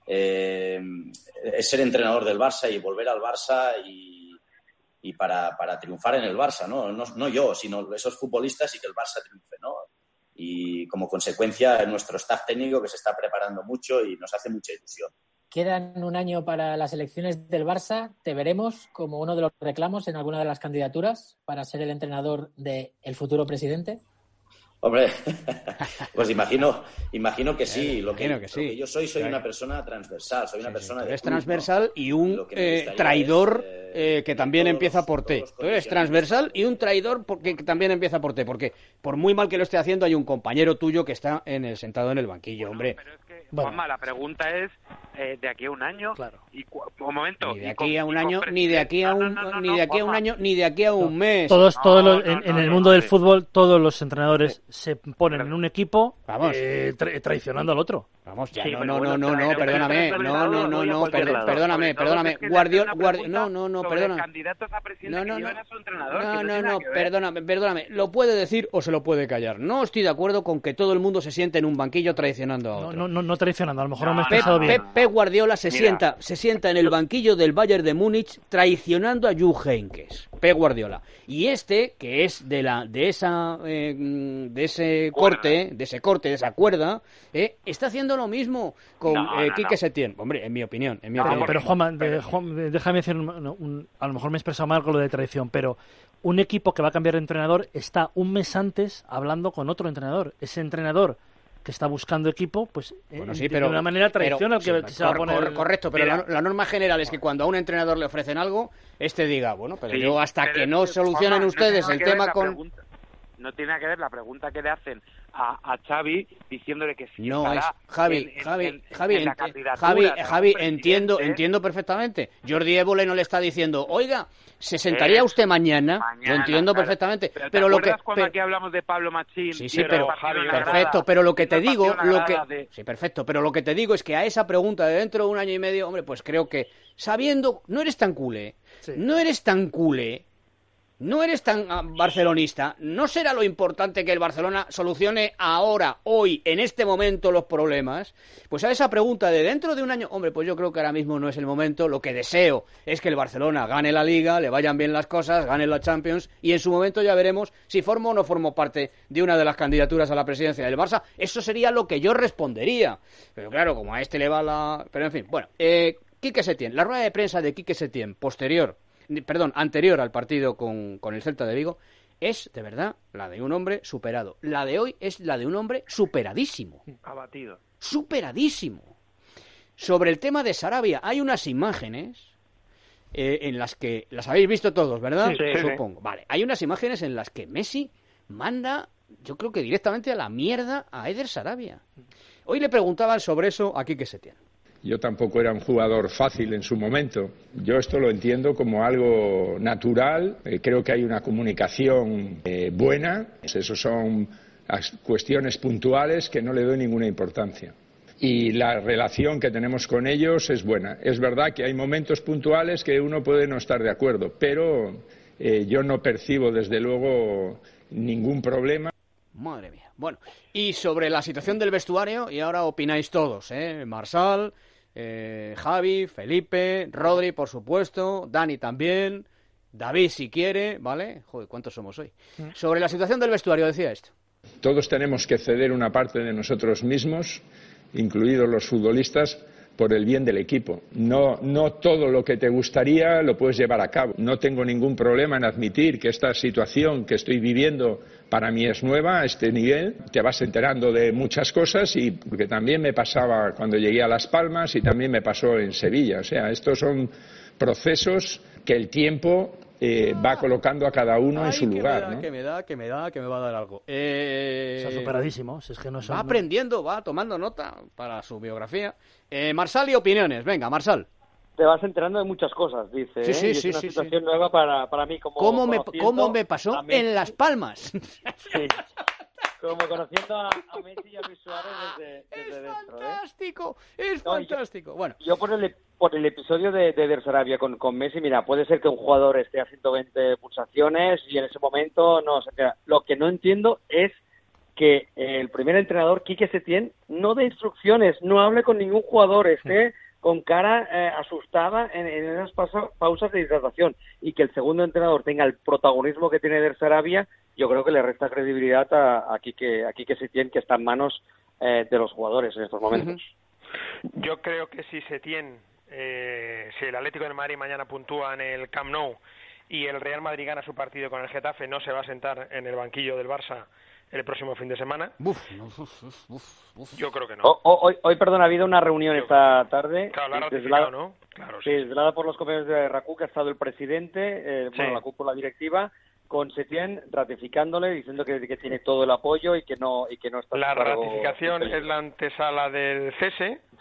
es ser entrenador del Barça y volver al Barça y para triunfar en el Barça, no yo, sino esos futbolistas y que el Barça triunfe, ¿no? Y como consecuencia nuestro staff técnico que se está preparando mucho y nos hace mucha ilusión. Quedan un año para las elecciones del Barça. ¿Te veremos como uno de los reclamos en alguna de las candidaturas para ser el entrenador del futuro presidente? Hombre, pues imagino que sí. Lo que yo soy una persona transversal, soy una persona de... Eres transversal y un traidor que también empieza por T. Tú eres transversal y un traidor que también empieza por T, porque por muy mal que lo esté haciendo hay un compañero tuyo que está sentado en el banquillo, hombre. Pero es que, Juanma, la pregunta es de aquí a un año. Claro. Un momento. Ni de aquí a un año, ni de aquí a un año, ni de aquí a un mes. En el mundo del fútbol, todos los entrenadores se ponen en un equipo traicionando al otro. Vamos, ya, perdóname, perdóname, Guardiola, perdóname. Candidatos a presidente que llevan a su entrenador. Perdóname, lo puede decir o se lo puede callar. No estoy de acuerdo con que todo el mundo se siente en un banquillo traicionando a otro. No traicionando, a lo mejor no me he expresado bien. Pep Guardiola se sienta en el banquillo del Bayern de Múnich traicionando a Jupp Heynckes. Pep Guardiola. Y que es de ese corte, de esa cuerda, está haciendo lo mismo con Quique Setién. Hombre, en mi opinión. Pero Juanma, déjame decir, a lo mejor me he expresado mal con lo de traición, pero un equipo que va a cambiar de entrenador está un mes antes hablando con otro entrenador. Ese entrenador que está buscando equipo, pues de una manera traiciona al que se va a poner... Correcto, pero la norma general es que cuando a un entrenador le ofrecen algo, diga, pero yo hasta que no solucionen ustedes el tema con... No tiene nada que ver la pregunta que le hacen a Xavi diciéndole que sí. No, es Javi, entiendo perfectamente. Jordi Évole no le está diciendo, oiga, ¿se sentaría usted mañana? Lo entiendo perfectamente. Pero lo que cuando aquí hablamos de Pablo Machín, pero perfecto, pero lo que te digo, pero lo que te digo es que a esa pregunta de dentro de un año y medio, hombre, pues creo que sabiendo, no eres tan culé, no eres tan barcelonista, ¿no será lo importante que el Barcelona solucione ahora, hoy, en este momento los problemas? Pues a esa pregunta de dentro de un año, hombre, pues yo creo que ahora mismo no es el momento. Lo que deseo es que el Barcelona gane la Liga, le vayan bien las cosas, gane la Champions, y en su momento ya veremos si formo o no formo parte de una de las candidaturas a la presidencia del Barça. Eso sería lo que yo respondería. Pero claro, como a le va la... Pero en fin, bueno, Quique Setién, la rueda de prensa de Quique Setién, anterior al partido con el Celta de Vigo, es, de verdad, la de un hombre superado. La de hoy es la de un hombre superadísimo. Abatido. Superadísimo. Sobre el tema de Sarabia, hay unas imágenes en las que... Las habéis visto todos, ¿verdad? Sí. Supongo. Vale, hay unas imágenes en las que Messi manda, yo creo que directamente a la mierda a Eder Sarabia. Hoy le preguntaban sobre eso a Quique Setién. Yo tampoco era un jugador fácil en su momento. Yo esto lo entiendo como algo natural. Creo que hay una comunicación buena. Esos son cuestiones puntuales que no le doy ninguna importancia. Y la relación que tenemos con ellos es buena. Es verdad que hay momentos puntuales que uno puede no estar de acuerdo, pero yo no percibo desde luego ningún problema. Madre mía. Bueno, y sobre la situación del vestuario, y ahora opináis todos, Marsal, Javi, Felipe, Rodri, por supuesto, Dani también, David si quiere, ¿vale? Joder, ¿cuántos somos hoy? Sobre la situación del vestuario decía esto. Todos tenemos que ceder una parte de nosotros mismos, incluidos los futbolistas, por el bien del equipo. No todo lo que te gustaría lo puedes llevar a cabo. No tengo ningún problema en admitir que esta situación que estoy viviendo para mí es nueva, a este nivel. Te vas enterando de muchas cosas, y porque también me pasaba cuando llegué a Las Palmas y también me pasó en Sevilla. O sea, estos son procesos que el tiempo va colocando a cada uno en su lugar, ¿no? Que me va a dar algo. Está superadísimo. Es que no va aprendiendo, va tomando nota para su biografía. Marsal y opiniones. Venga, Marsal. Te vas enterando de muchas cosas, dice. Sí, es una situación nueva para mí. ¿Cómo me pasó en Las Palmas? Sí. Como conociendo a Messi y a Luis Suárez desde dentro. Fantástico, es fantástico. Bueno, yo por el episodio de Eder Sarabia con Messi, mira, puede ser que un jugador esté a 120 pulsaciones y en ese momento no se queda. Lo que no entiendo es que el primer entrenador, Quique Setién, no dé instrucciones, no hable con ningún jugador, esté con cara asustada en esas pausas de hidratación, y que el segundo entrenador tenga el protagonismo que tiene Eder Sarabia, yo creo que le resta credibilidad a Quique Setién, que está en manos de los jugadores en estos momentos. Yo creo que si Setién, si el Atlético de Madrid mañana puntúa en el Camp Nou y el Real Madrid gana su partido con el Getafe, no se va a sentar en el banquillo del Barça el próximo fin de semana. Yo creo que no. Hoy, perdón, ha habido una reunión esta tarde. Claro, la ha ratificado, ¿no? Claro, sí. Desvelada por los compañeros de RACU, que ha estado el presidente, la cúpula directiva, con Setién ratificándole, diciendo que tiene todo el apoyo y que no está... La ratificación es la antesala del cese,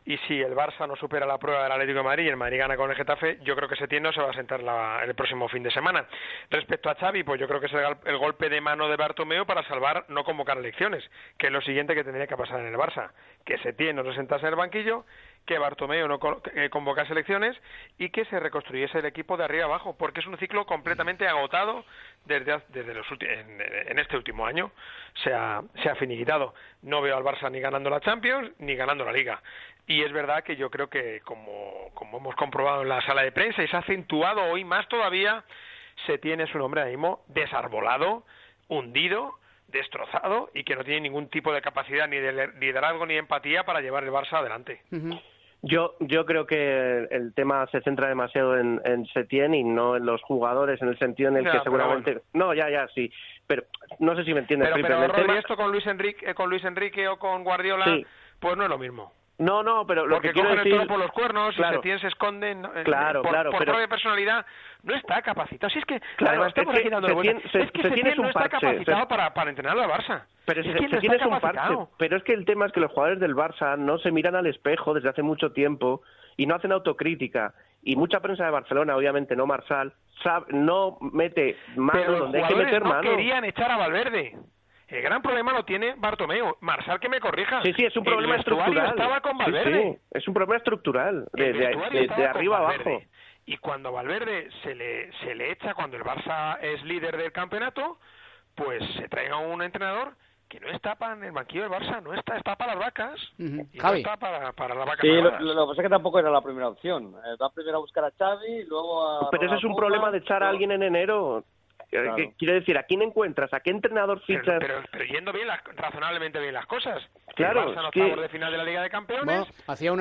y si el Barça no supera la prueba del Atlético de Madrid y el Madrid gana con el Getafe, yo creo que Setién no se va a sentar el próximo fin de semana. Respecto a Xavi, pues yo creo que es el golpe de mano de Bartomeu para salvar no convocar elecciones, que es lo siguiente que tendría que pasar en el Barça, que Setién no se sentase en el banquillo, que Bartomeu no convocase elecciones y que se reconstruyese el equipo de arriba abajo, porque es un ciclo completamente agotado desde en este último año. Se ha finiquitado. No veo al Barça ni ganando la Champions ni ganando la Liga. Y es verdad que yo creo que, como hemos comprobado en la sala de prensa, y se ha acentuado hoy más todavía, Setién es un hombre ahora mismo desarbolado, hundido, destrozado, y que no tiene ningún tipo de capacidad ni de liderazgo ni de empatía para llevar el Barça adelante. Yo creo que el tema se centra demasiado en Setién y no en los jugadores, en el sentido en el que seguramente... Bueno. No, sí, pero no sé si me entiendes. Pero Rodri, esto con Luis Enrique o con Guardiola, sí, pues no es lo mismo. No, pero lo que quiero decir... Porque cogen el toro por los cuernos, claro, y Setién se esconde por propia personalidad. No está capacitado. Si es que, claro, estamos aquí dando vueltas. Es que Setién no está capacitado para entrenar al Barça. Pero Setién es un parche. Pero es que el tema es que los jugadores del Barça no se miran al espejo desde hace mucho tiempo y no hacen autocrítica. Y mucha prensa de Barcelona, obviamente no Marsal, no mete mano donde hay que meter mano. No querían echar a Valverde. El gran problema lo tiene Bartomeu. Marsal, que me corrija. Sí, es un problema estructural. Estaba con Valverde. Sí, es un problema estructural, de arriba abajo. Y cuando a Valverde se le echa, cuando el Barça es líder del campeonato, pues se traiga un entrenador que no está en el banquillo del Barça, está para las vacas, y Javi. No está para las vacas. Sí, lo que pasa es que tampoco era la primera opción. Va primero a buscar a Xavi, luego a... Pero ese es un problema de echar a alguien en enero. Claro. Quiero decir, ¿a quién encuentras? ¿A qué entrenador fichas? Pero yendo razonablemente bien las cosas. Claro, el Barça en octavos de final de la Liga de Campeones, hizo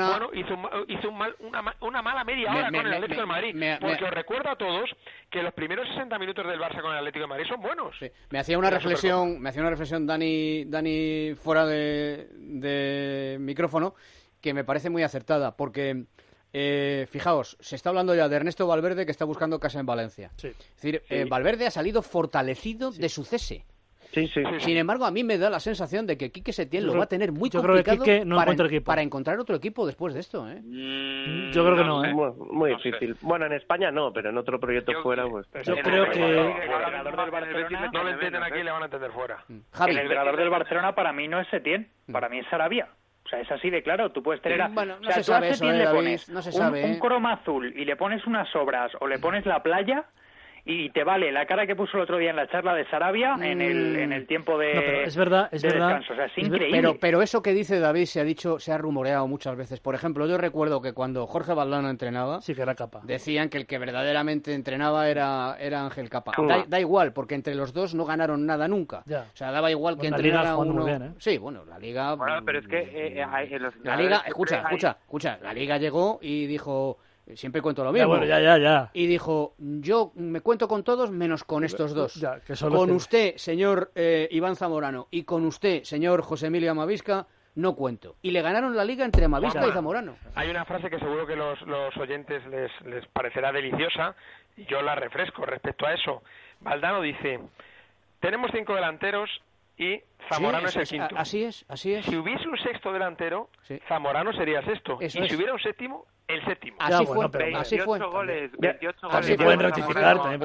una mala media hora con el Atlético de Madrid. Porque os recuerdo a todos que los primeros 60 minutos del Barça con el Atlético de Madrid son buenos. Sí. Me hacía una reflexión Dani fuera de micrófono, que me parece muy acertada, porque... fijaos, se está hablando ya de Ernesto Valverde, que está buscando casa en Valencia. Sí. Es decir, Valverde ha salido fortalecido de su cese. Sí. Sin embargo, a mí me da la sensación de que Quique Setién lo va a tener muy complicado para encontrar otro equipo después de esto. Yo creo que no. Muy difícil. Bueno, en España no, pero en otro proyecto fuera, pues... Yo creo que... No le entienden aquí, le van a entender fuera. Javi. El entrenador del Barcelona para mí no es Setién, para mí es Sarabia. O sea, es así de claro, tú puedes tener... Bueno, no se sabe eso, le pones no se sabe, un croma azul y le pones unas sobras o le pones la playa y te vale la cara que puso el otro día en la charla de Sarabia en el tiempo de, pero es verdad, descanso. O sea, es increíble. Pero eso que dice David se ha rumoreado muchas veces. Por ejemplo, yo recuerdo que cuando Jorge Valdano entrenaba, sí que era Capa, decían que el que verdaderamente entrenaba era Ángel Capa. Da igual, porque entre los dos no ganaron nada nunca. Ya. O sea, daba igual que entrenara uno. Bien, ¿eh? Sí, bueno, la Liga... Bueno, pero es que... la Liga... Escucha. La Liga llegó y dijo... Siempre cuento lo mismo. Ya. Y dijo, yo me cuento con todos menos con estos dos. Ya, que con usted, señor Iván Zamorano, y con usted, señor José Emilio Amavisca, no cuento. Y le ganaron la Liga entre Amavisca y Zamorano. Hay una frase que seguro que los oyentes les parecerá deliciosa, y yo la refresco respecto a eso. Valdano dice, tenemos 5 delanteros y Zamorano es el quinto. Así es. Si hubiese un sexto delantero, Zamorano sería el sexto. Y si hubiera un séptimo, el séptimo. Así fue. 28 goles. 28 goles. Así pueden rectificar también.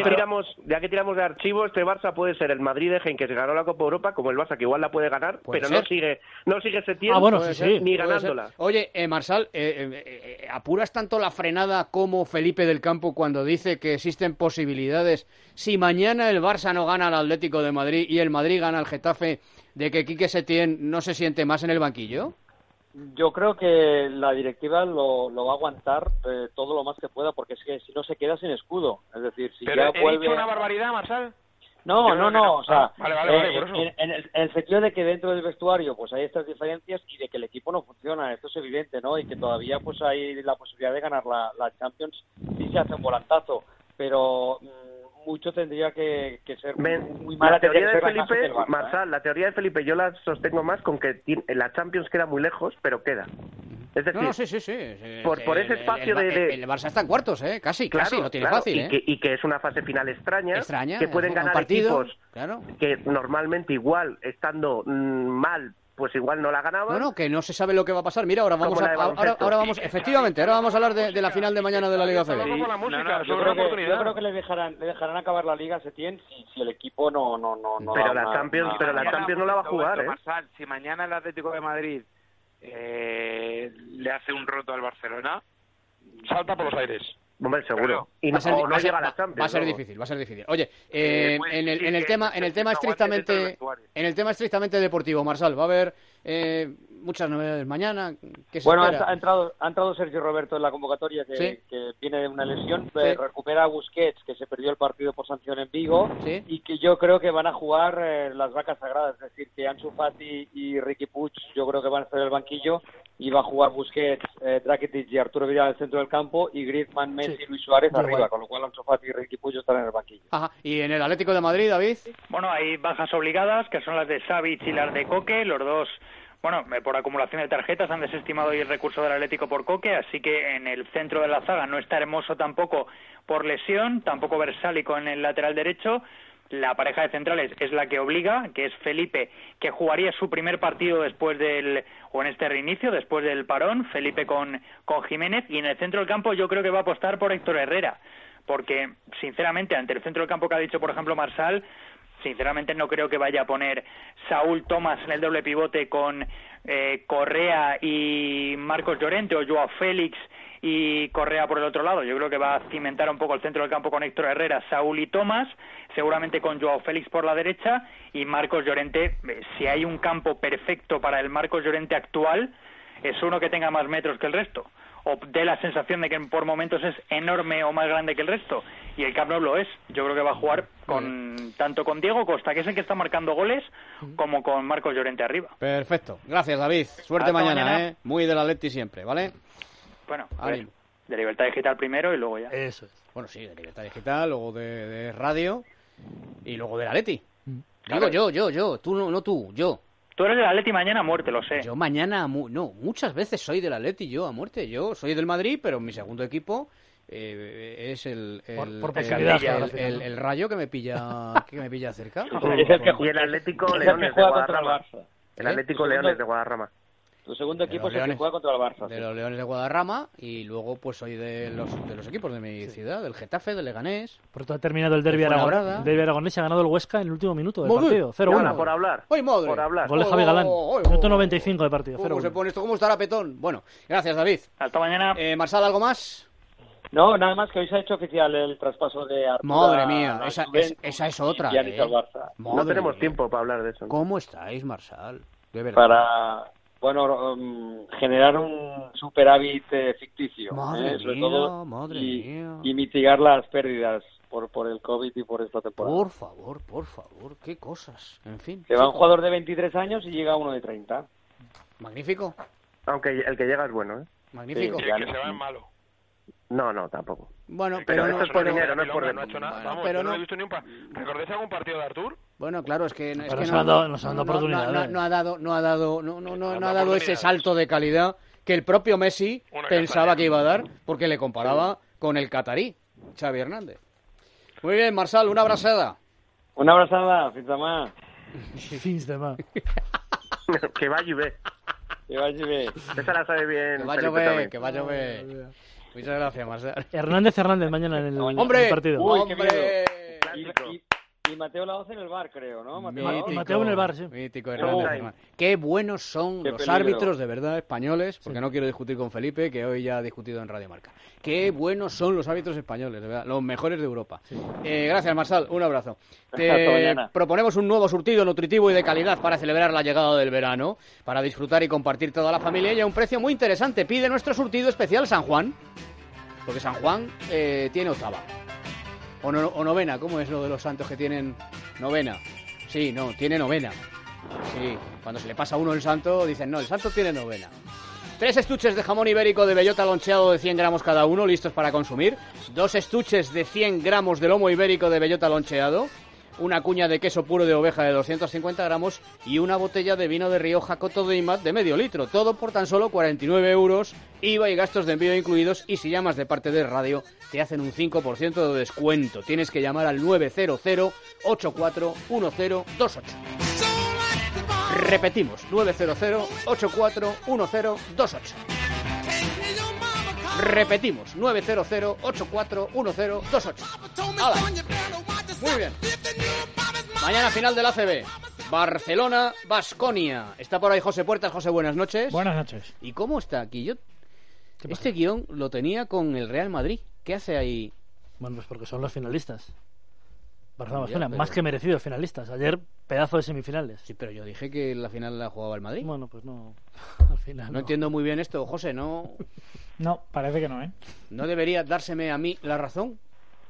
Ya que tiramos de archivo, este Barça puede ser el Madrid de Gen, que se ganó la Copa Europa, como el Barça, que igual la puede ganar, pero no sigue Setién ni ganándola. Oye, Marsal, ¿apuras tanto la frenada como Felipe del Campo cuando dice que existen posibilidades, si mañana el Barça no gana al Atlético de Madrid y el Madrid gana al Getafe, de que Quique Setién no se siente más en el banquillo? Yo creo que la directiva lo va a aguantar todo lo más que pueda, porque es que si no se queda sin escudo. Es decir, si ¿Pero ya vuelve... dicho una barbaridad, Marsal? No. O sea, vale, por eso. En el sentido de que dentro del vestuario pues hay estas diferencias y de que el equipo no funciona, esto es evidente, ¿no? Y que todavía pues hay la posibilidad de ganar la Champions si se hace un volantazo, pero... mucho tendría que ser muy mala. La teoría de Felipe, Marsal, la teoría de Felipe yo la sostengo más con que la Champions queda muy lejos, pero queda. Es decir, sí. Por ese espacio el Barça está en cuartos, casi lo tiene fácil. Y que es una fase final extraña que pueden ganar equipos que normalmente igual, estando mal, pues igual no la ganaban. No, que no se sabe lo que va a pasar. Mira, ahora vamos efectivamente, ahora vamos a hablar de la final de mañana de la Liga CB. Yo creo que le dejarán acabar la Liga a Setién si el equipo no pero la Champions no la va a jugar, Marsal, si mañana el Atlético de Madrid le hace un roto al Barcelona, salta por los aires. Hombre, seguro. Y no llega a la Champions. Va a ser difícil. Oye, en el tema estrictamente deportivo, Marsal, va a haber muchas novedades mañana. ¿Qué se espera? Ha entrado Sergio Roberto en la convocatoria que viene de una lesión, recupera a Busquets, que se perdió el partido por sanción en Vigo, y que yo creo que van a jugar las vacas sagradas, es decir, que Ansu Fati y Riqui Puig yo creo que van a estar en el banquillo, y va a jugar Busquets, Rakitic y Arturo Vidal en el centro del campo, y Griezmann, Messi y Luis Suárez arriba, con lo cual Ansu Fati y Riqui Puig estarán en el banquillo. Ajá. ¿Y en el Atlético de Madrid, David? Bueno, hay bajas obligadas, que son las de Savic y las de Coque, los dos. Bueno, por acumulación de tarjetas han desestimado hoy el recurso del Atlético por Coque, así que en el centro de la zaga no está Hermoso tampoco por lesión, tampoco Versálico en el lateral derecho. La pareja de centrales es la que obliga, que es Felipe, que jugaría su primer partido después en este reinicio, después del parón, Felipe con Jiménez, y en el centro del campo yo creo que va a apostar por Héctor Herrera, porque sinceramente ante el centro del campo que ha dicho por ejemplo Marsal, sinceramente no creo que vaya a poner Saúl Tomás en el doble pivote con Correa y Marcos Llorente, o Joao Félix y Correa por el otro lado. Yo creo que va a cimentar un poco el centro del campo con Héctor Herrera, Saúl y Tomás, seguramente con Joao Félix por la derecha, y Marcos Llorente, si hay un campo perfecto para el Marcos Llorente actual, es uno que tenga más metros que el resto, o dé la sensación de que por momentos es enorme o más grande que el resto, y el Camp Nou lo es. Yo creo que va a jugar tanto con Diego Costa, que es el que está marcando goles, como con Marcos Llorente arriba. Perfecto, gracias David, suerte mañana, muy del Atleti siempre, ¿vale? Bueno, de Libertad Digital primero y luego ya. Eso es. Bueno, sí, de Libertad Digital, luego de radio y luego del Atleti. Digo yo, tú no tú, yo. Tú eres del Atleti mañana a muerte, lo sé. Yo mañana muchas veces soy del Atleti yo a muerte. Yo soy del Madrid, pero mi segundo equipo es el Rayo que me pilla cerca. Y el Atlético Leones de Guadarrama. El Atlético Leones de Guadarrama. Tu segundo equipo es el que juega contra el Barça. De los Leones de Guadarrama, y luego pues soy de los equipos de mi ciudad, del Getafe, del Leganés. Por eso ha terminado el derbi aragonés y ha ganado el Huesca en el último minuto del partido. 0-1. Por hablar. Por hablar. Gol de Javi Galán. Minuto 95 de partido. ¿Cómo se pone esto? ¿Cómo estará Petón? Bueno, gracias David. Hasta mañana. Marsal, ¿algo más? No, nada más, que hoy se ha hecho oficial el traspaso de Arturo. Madre mía, esa es otra. No tenemos tiempo para hablar de eso. ¿Cómo estáis, Marsal? De verdad. Para generar un superávit ficticio, sobre todo, y mitigar las pérdidas por el COVID y por esta temporada. Por favor, qué cosas. En fin. Se va un jugador de 23 años y llega uno de 30. Magnífico. Aunque el que llega es bueno, Magnífico. Sí, el que se va es malo. No, tampoco. Bueno, pero esto es por dinero, no es por no ha hecho nada. Vamos, pero no he visto ni un ¿Recordáis algún partido de Artur? Bueno, claro, es que nos han dado oportunidades. No ha dado ese salto de calidad que el propio Messi pensaba que iba a dar, porque le comparaba con el catarí, Xavi Hernández. Muy bien, Marsal, una abrazada. Una abrazada, fins demà. Fins demà. Que va a llover. Que va a llover. Esa la sabe bien. Que va a llover. Muchas gracias, Marsal. Hernández mañana en el partido. ¡Hombre! Y Mateo Laoz en el bar, creo, ¿no? Mateo en el bar, sí. Mítico Hernández. Qué buenos son los árbitros, de verdad, españoles, porque no quiero discutir con Felipe, que hoy ya ha discutido en Radio Marca. Qué buenos son los árbitros españoles, de verdad, los mejores de Europa. Sí. Gracias, Marsal, un abrazo. Te proponemos un nuevo surtido nutritivo y de calidad para celebrar la llegada del verano, para disfrutar y compartir toda la familia, y a un precio muy interesante. Pide nuestro surtido especial San Juan, porque San Juan tiene octava. O novena, ¿cómo es lo de los santos que tienen novena? Sí, no, tiene novena. Sí, cuando se le pasa a uno el santo, dicen, no, el santo tiene novena. 3 estuches de jamón ibérico de bellota loncheado de 100 gramos cada uno, listos para consumir. 2 estuches de 100 gramos de lomo ibérico de bellota loncheado. Una cuña de queso puro de oveja de 250 gramos y una botella de vino de Rioja Coto de Imat de medio litro. Todo por tan solo 49 euros, IVA y gastos de envío incluidos. Y si llamas de parte de radio, te hacen un 5% de descuento. Tienes que llamar al 900 84 1028. Repetimos, 900-841028. Repetimos, 900-841028. ¡Hala! Muy bien. Mañana final del ACB. Barcelona-Baskonia. Está por ahí José Puertas. José, buenas noches. Buenas noches. ¿Y cómo está aquí? Este guión lo tenía con el Real Madrid. ¿Qué hace ahí? Bueno, pues porque son los finalistas. Barcelona, más que merecidos finalistas. Ayer, pedazo de semifinales. Sí, pero yo dije que la final la jugaba el Madrid. Bueno, pues no. Al final no entiendo muy bien esto, José, ¿no? No, parece que no, ¿eh? ¿No debería dárseme a mí la razón?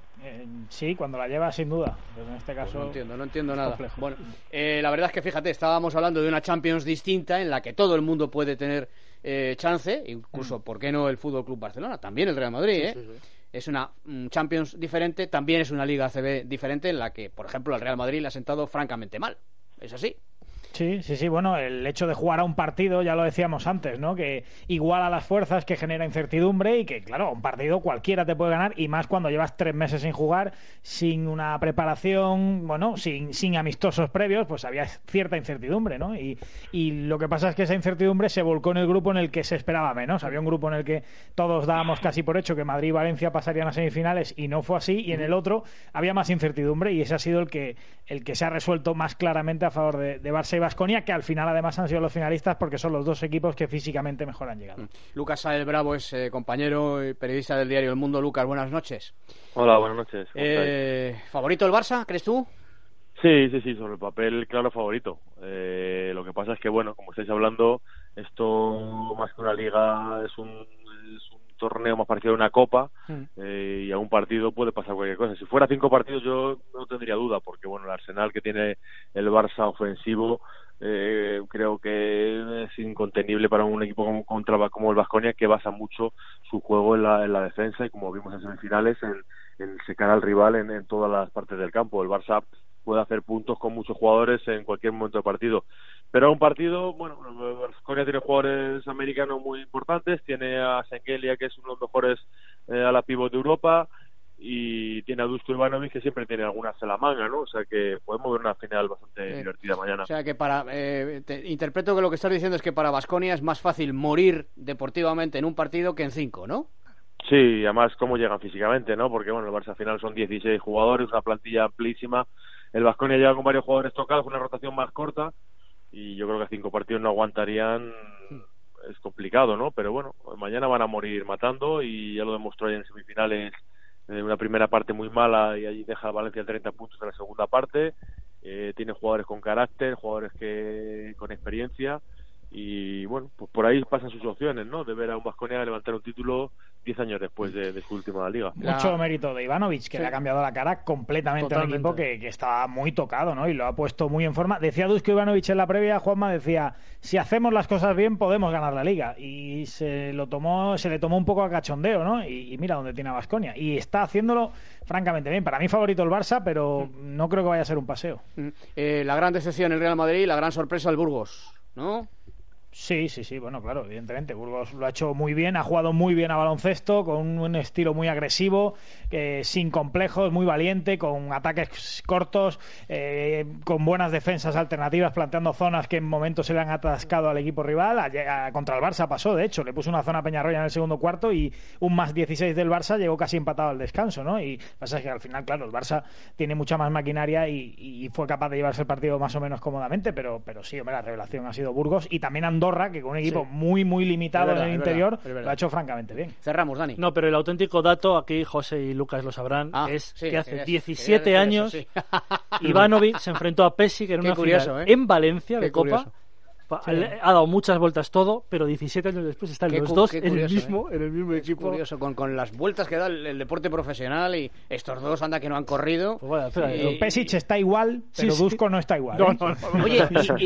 Sí, cuando la lleva, sin duda. Pero en este caso... Pues no entiendo nada. Complejo. Bueno, la verdad es que, fíjate, estábamos hablando de una Champions distinta en la que todo el mundo puede tener chance, incluso, ¿por qué no el Fútbol Club Barcelona? También el Real Madrid, ¿eh? Sí. Es una Champions diferente, también es una Liga ACB diferente en la que, por ejemplo, al Real Madrid le ha sentado francamente mal. ¿Es así? Sí, bueno, el hecho de jugar a un partido, ya lo decíamos antes, ¿no? Que iguala las fuerzas, que genera incertidumbre y que, claro, un partido cualquiera te puede ganar, y más cuando llevas 3 meses sin jugar, sin una preparación, bueno, sin amistosos previos, pues había cierta incertidumbre, ¿no? Y lo que pasa es que esa incertidumbre se volcó en el grupo en el que se esperaba menos. Había un grupo en el que todos dábamos casi por hecho que Madrid y Valencia pasarían a semifinales y no fue así, y en el otro había más incertidumbre, y ese ha sido el que se ha resuelto más claramente a favor de Barça y Baskonia, que al final además han sido los finalistas porque son los dos equipos que físicamente mejor han llegado. Lucas Sael Bravo es compañero y periodista del diario El Mundo. Lucas, buenas noches. Hola, buenas noches. ¿Favorito el Barça, crees tú? Sí, sobre el papel, claro, favorito. Lo que pasa es que, bueno, como estáis hablando, esto más que una liga es un torneo más parecido a una copa, y a un partido puede pasar cualquier cosa. Si fuera 5 partidos yo no tendría duda, porque bueno, el arsenal que tiene el Barça ofensivo creo que es incontenible para un equipo como el Baskonia, que basa mucho su juego en la defensa, y como vimos en semifinales, en secar al rival en todas las partes del campo. El Barça puede hacer puntos con muchos jugadores en cualquier momento del partido. Pero un partido, bueno, Baskonia tiene jugadores americanos muy importantes, tiene a Sengelia, que es uno de los mejores a la pívot de Europa, y tiene a Dusko Ivanovic, que siempre tiene algunas en la manga, ¿no? O sea que podemos ver una final bastante divertida mañana. O sea que interpreto que lo que estás diciendo es que para Baskonia es más fácil morir deportivamente en un partido que en 5, ¿no? Sí, además cómo llegan físicamente, ¿no? Porque bueno, el Barça al final son 16 jugadores, una plantilla amplísima. El Baskonia llega con varios jugadores tocados, una rotación más corta, y yo creo que 5 partidos no aguantarían. Es complicado, ¿no? Pero bueno, mañana van a morir matando, y ya lo demostró en semifinales, una primera parte muy mala, y allí deja a Valencia 30 puntos en la segunda parte. Tiene jugadores con carácter, jugadores con experiencia, y bueno, pues por ahí pasan sus opciones, ¿no? De ver a un Baskonia levantar un título 10 años después de su última liga. Mucho mérito de Ivanovic, que le ha cambiado la cara completamente al equipo, que estaba muy tocado, ¿no? Y lo ha puesto muy en forma. Decía Dusko Ivanovic en la previa, Juanma decía, si hacemos las cosas bien podemos ganar la liga, y se le tomó un poco a cachondeo, ¿no? Y mira dónde tiene a Baskonia, y está haciéndolo francamente bien. Para mí favorito el Barça, pero no creo que vaya a ser un paseo. La gran decepción el Real Madrid, la gran sorpresa el Burgos, ¿no? Sí, bueno, claro, evidentemente Burgos lo ha hecho muy bien, ha jugado muy bien a baloncesto, con un estilo muy agresivo, sin complejos, muy valiente, con ataques cortos, con buenas defensas alternativas, planteando zonas que en momentos se le han atascado al equipo rival. Contra el Barça pasó, de hecho, le puso una zona a Peñarroya en el segundo cuarto, y un más 16 del Barça llegó casi empatado al descanso, ¿no? Y pasa que al final, claro, el Barça tiene mucha más maquinaria y fue capaz de llevarse el partido más o menos cómodamente, pero sí, hombre, la revelación ha sido Burgos, y también Andorra, que con un equipo muy limitado en el interior, lo ha hecho francamente bien. Cerramos, Dani. No, pero el auténtico dato, aquí José y Lucas lo sabrán, es que hace 17 años Ivanovic se enfrentó a Pesic en una final en Valencia de Copa. Ha dado muchas vueltas todo, pero 17 años después están los dos en el mismo equipo. Curioso, con las vueltas que da el deporte profesional, y estos dos anda que no han corrido. Pues bueno, Pesic está igual, pero Dusko no está igual. No. Oye,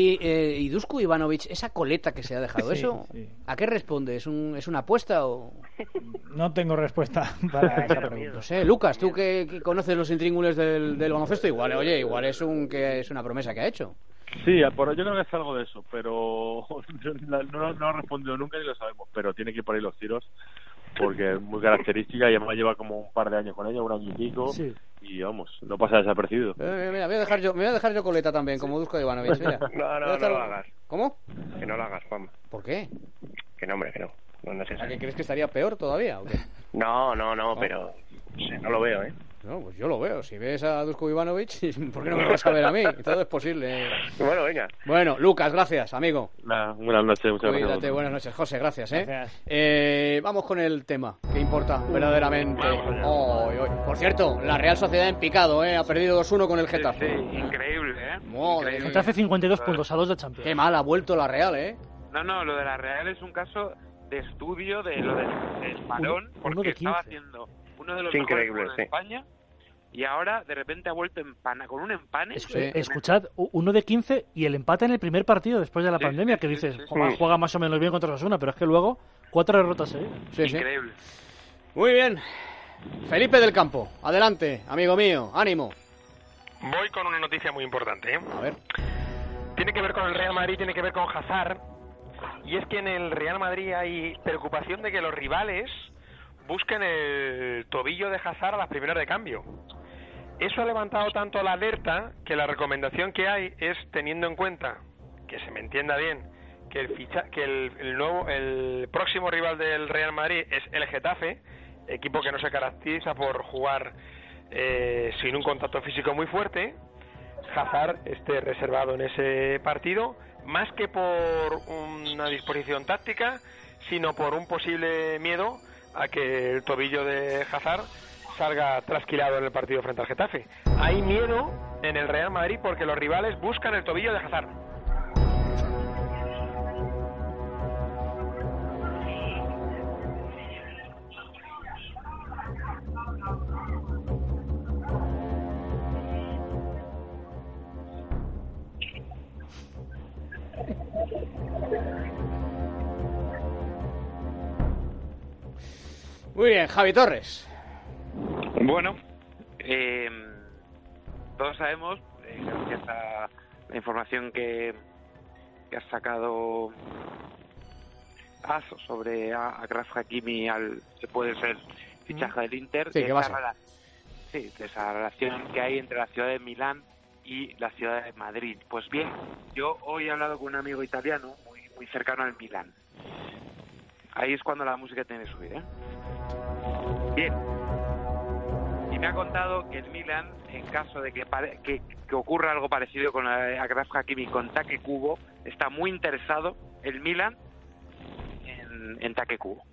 y Dusko Ivanovic, esa coleta que se ha dejado, ¿eso a qué responde? ¿Es una apuesta o...? No tengo respuesta para esa pregunta. No sé, Lucas, tú que conoces los intríngulis del baloncesto, igual es una promesa que ha hecho. Sí, yo creo que es algo de eso, pero no ha respondido nunca, ni lo sabemos, pero tiene que ir por ahí los tiros, porque es muy característica y además lleva como un par de años con ella, un año y pico, y vamos, no pasa desapercibido. Mira, me voy a dejar yo coleta también, como Dusko Ivanovic, mira. No lo hagas. ¿Cómo? Que no lo hagas, Juan. ¿Por qué? Que no, hombre, que no. No es necesario. ¿A qué crees que estaría peor todavía o qué? No, pero no lo veo, ¿eh? No, pues yo lo veo. Si ves a Dusko Ivanovic, ¿por qué no me vas a ver a mí? Todo es posible. Bueno, venga. Bueno, Lucas, gracias, amigo. Buenas noches, muchas gracias. Cuídate, buenas noches. José, gracias, vamos con el tema que importa verdaderamente. Por cierto, la Real Sociedad en picado, ha perdido 2-1 con el Getafe. Sí, increíble, Madre mía. Getafe 52 puntos a 2 de Champions. Qué mal ha vuelto la Real, No, lo de la Real es un caso de estudio de lo del parón, porque estaba haciendo uno de los mejores de España y ahora de repente ha vuelto con un empane. Escuchad, 1 de 15 y el empate en el primer partido después de la pandemia, que dices, juega más o menos bien contra Osasuna, pero es que luego 4 derrotas, Increíble. Muy bien. Felipe del Campo, adelante, amigo mío, ánimo. Voy con una noticia muy importante, A ver. Tiene que ver con el Real Madrid, tiene que ver con Hazard, y es que en el Real Madrid hay preocupación de que los rivales busquen el tobillo de Hazard a las primeras de cambio. Eso ha levantado tanto la alerta que la recomendación que hay es, teniendo en cuenta, que se me entienda bien, que el próximo rival del Real Madrid es el Getafe, equipo que no se caracteriza por jugar sin un contacto físico muy fuerte. Hazard esté reservado en ese partido, más que por una disposición táctica, sino por un posible miedo a que el tobillo de Hazard salga trasquilado en el partido frente al Getafe. Hay miedo en el Real Madrid porque los rivales buscan el tobillo de Hazard. Muy bien, Javi Torres. Bueno, todos sabemos, gracias a la información que has sacado sobre Achraf Hakimi que puede ser fichaje del Inter, sí, ¿qué pasa? De esa relación que hay entre la ciudad de Milán y la ciudad de Madrid. Pues bien, yo hoy he hablado con un amigo italiano muy cercano al Milán. Ahí es cuando la música tiene que subir, Bien. Y me ha contado que el Milan, en caso de que ocurra algo parecido con Achraf Hakimi con Take Kubo, está muy interesado el Milan en Take Kubo.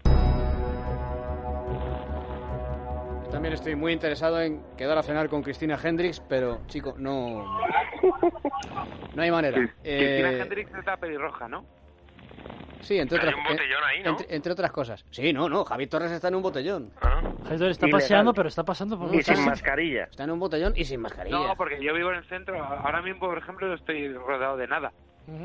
También estoy muy interesado en quedar a cenar con Cristina Hendricks, pero, chico, no hay manera. Cristina Hendricks es la pelirroja, ¿no? Sí, entre otras, hay un botellón ahí, ¿no? entre otras cosas. Sí, no, Javi Torres está en un botellón. Javi Torres está paseando, pero está pasando por y sin mascarilla. Está en un botellón y sin mascarilla. No, porque yo vivo en el centro. Ahora mismo, por ejemplo, no estoy rodeado de nada.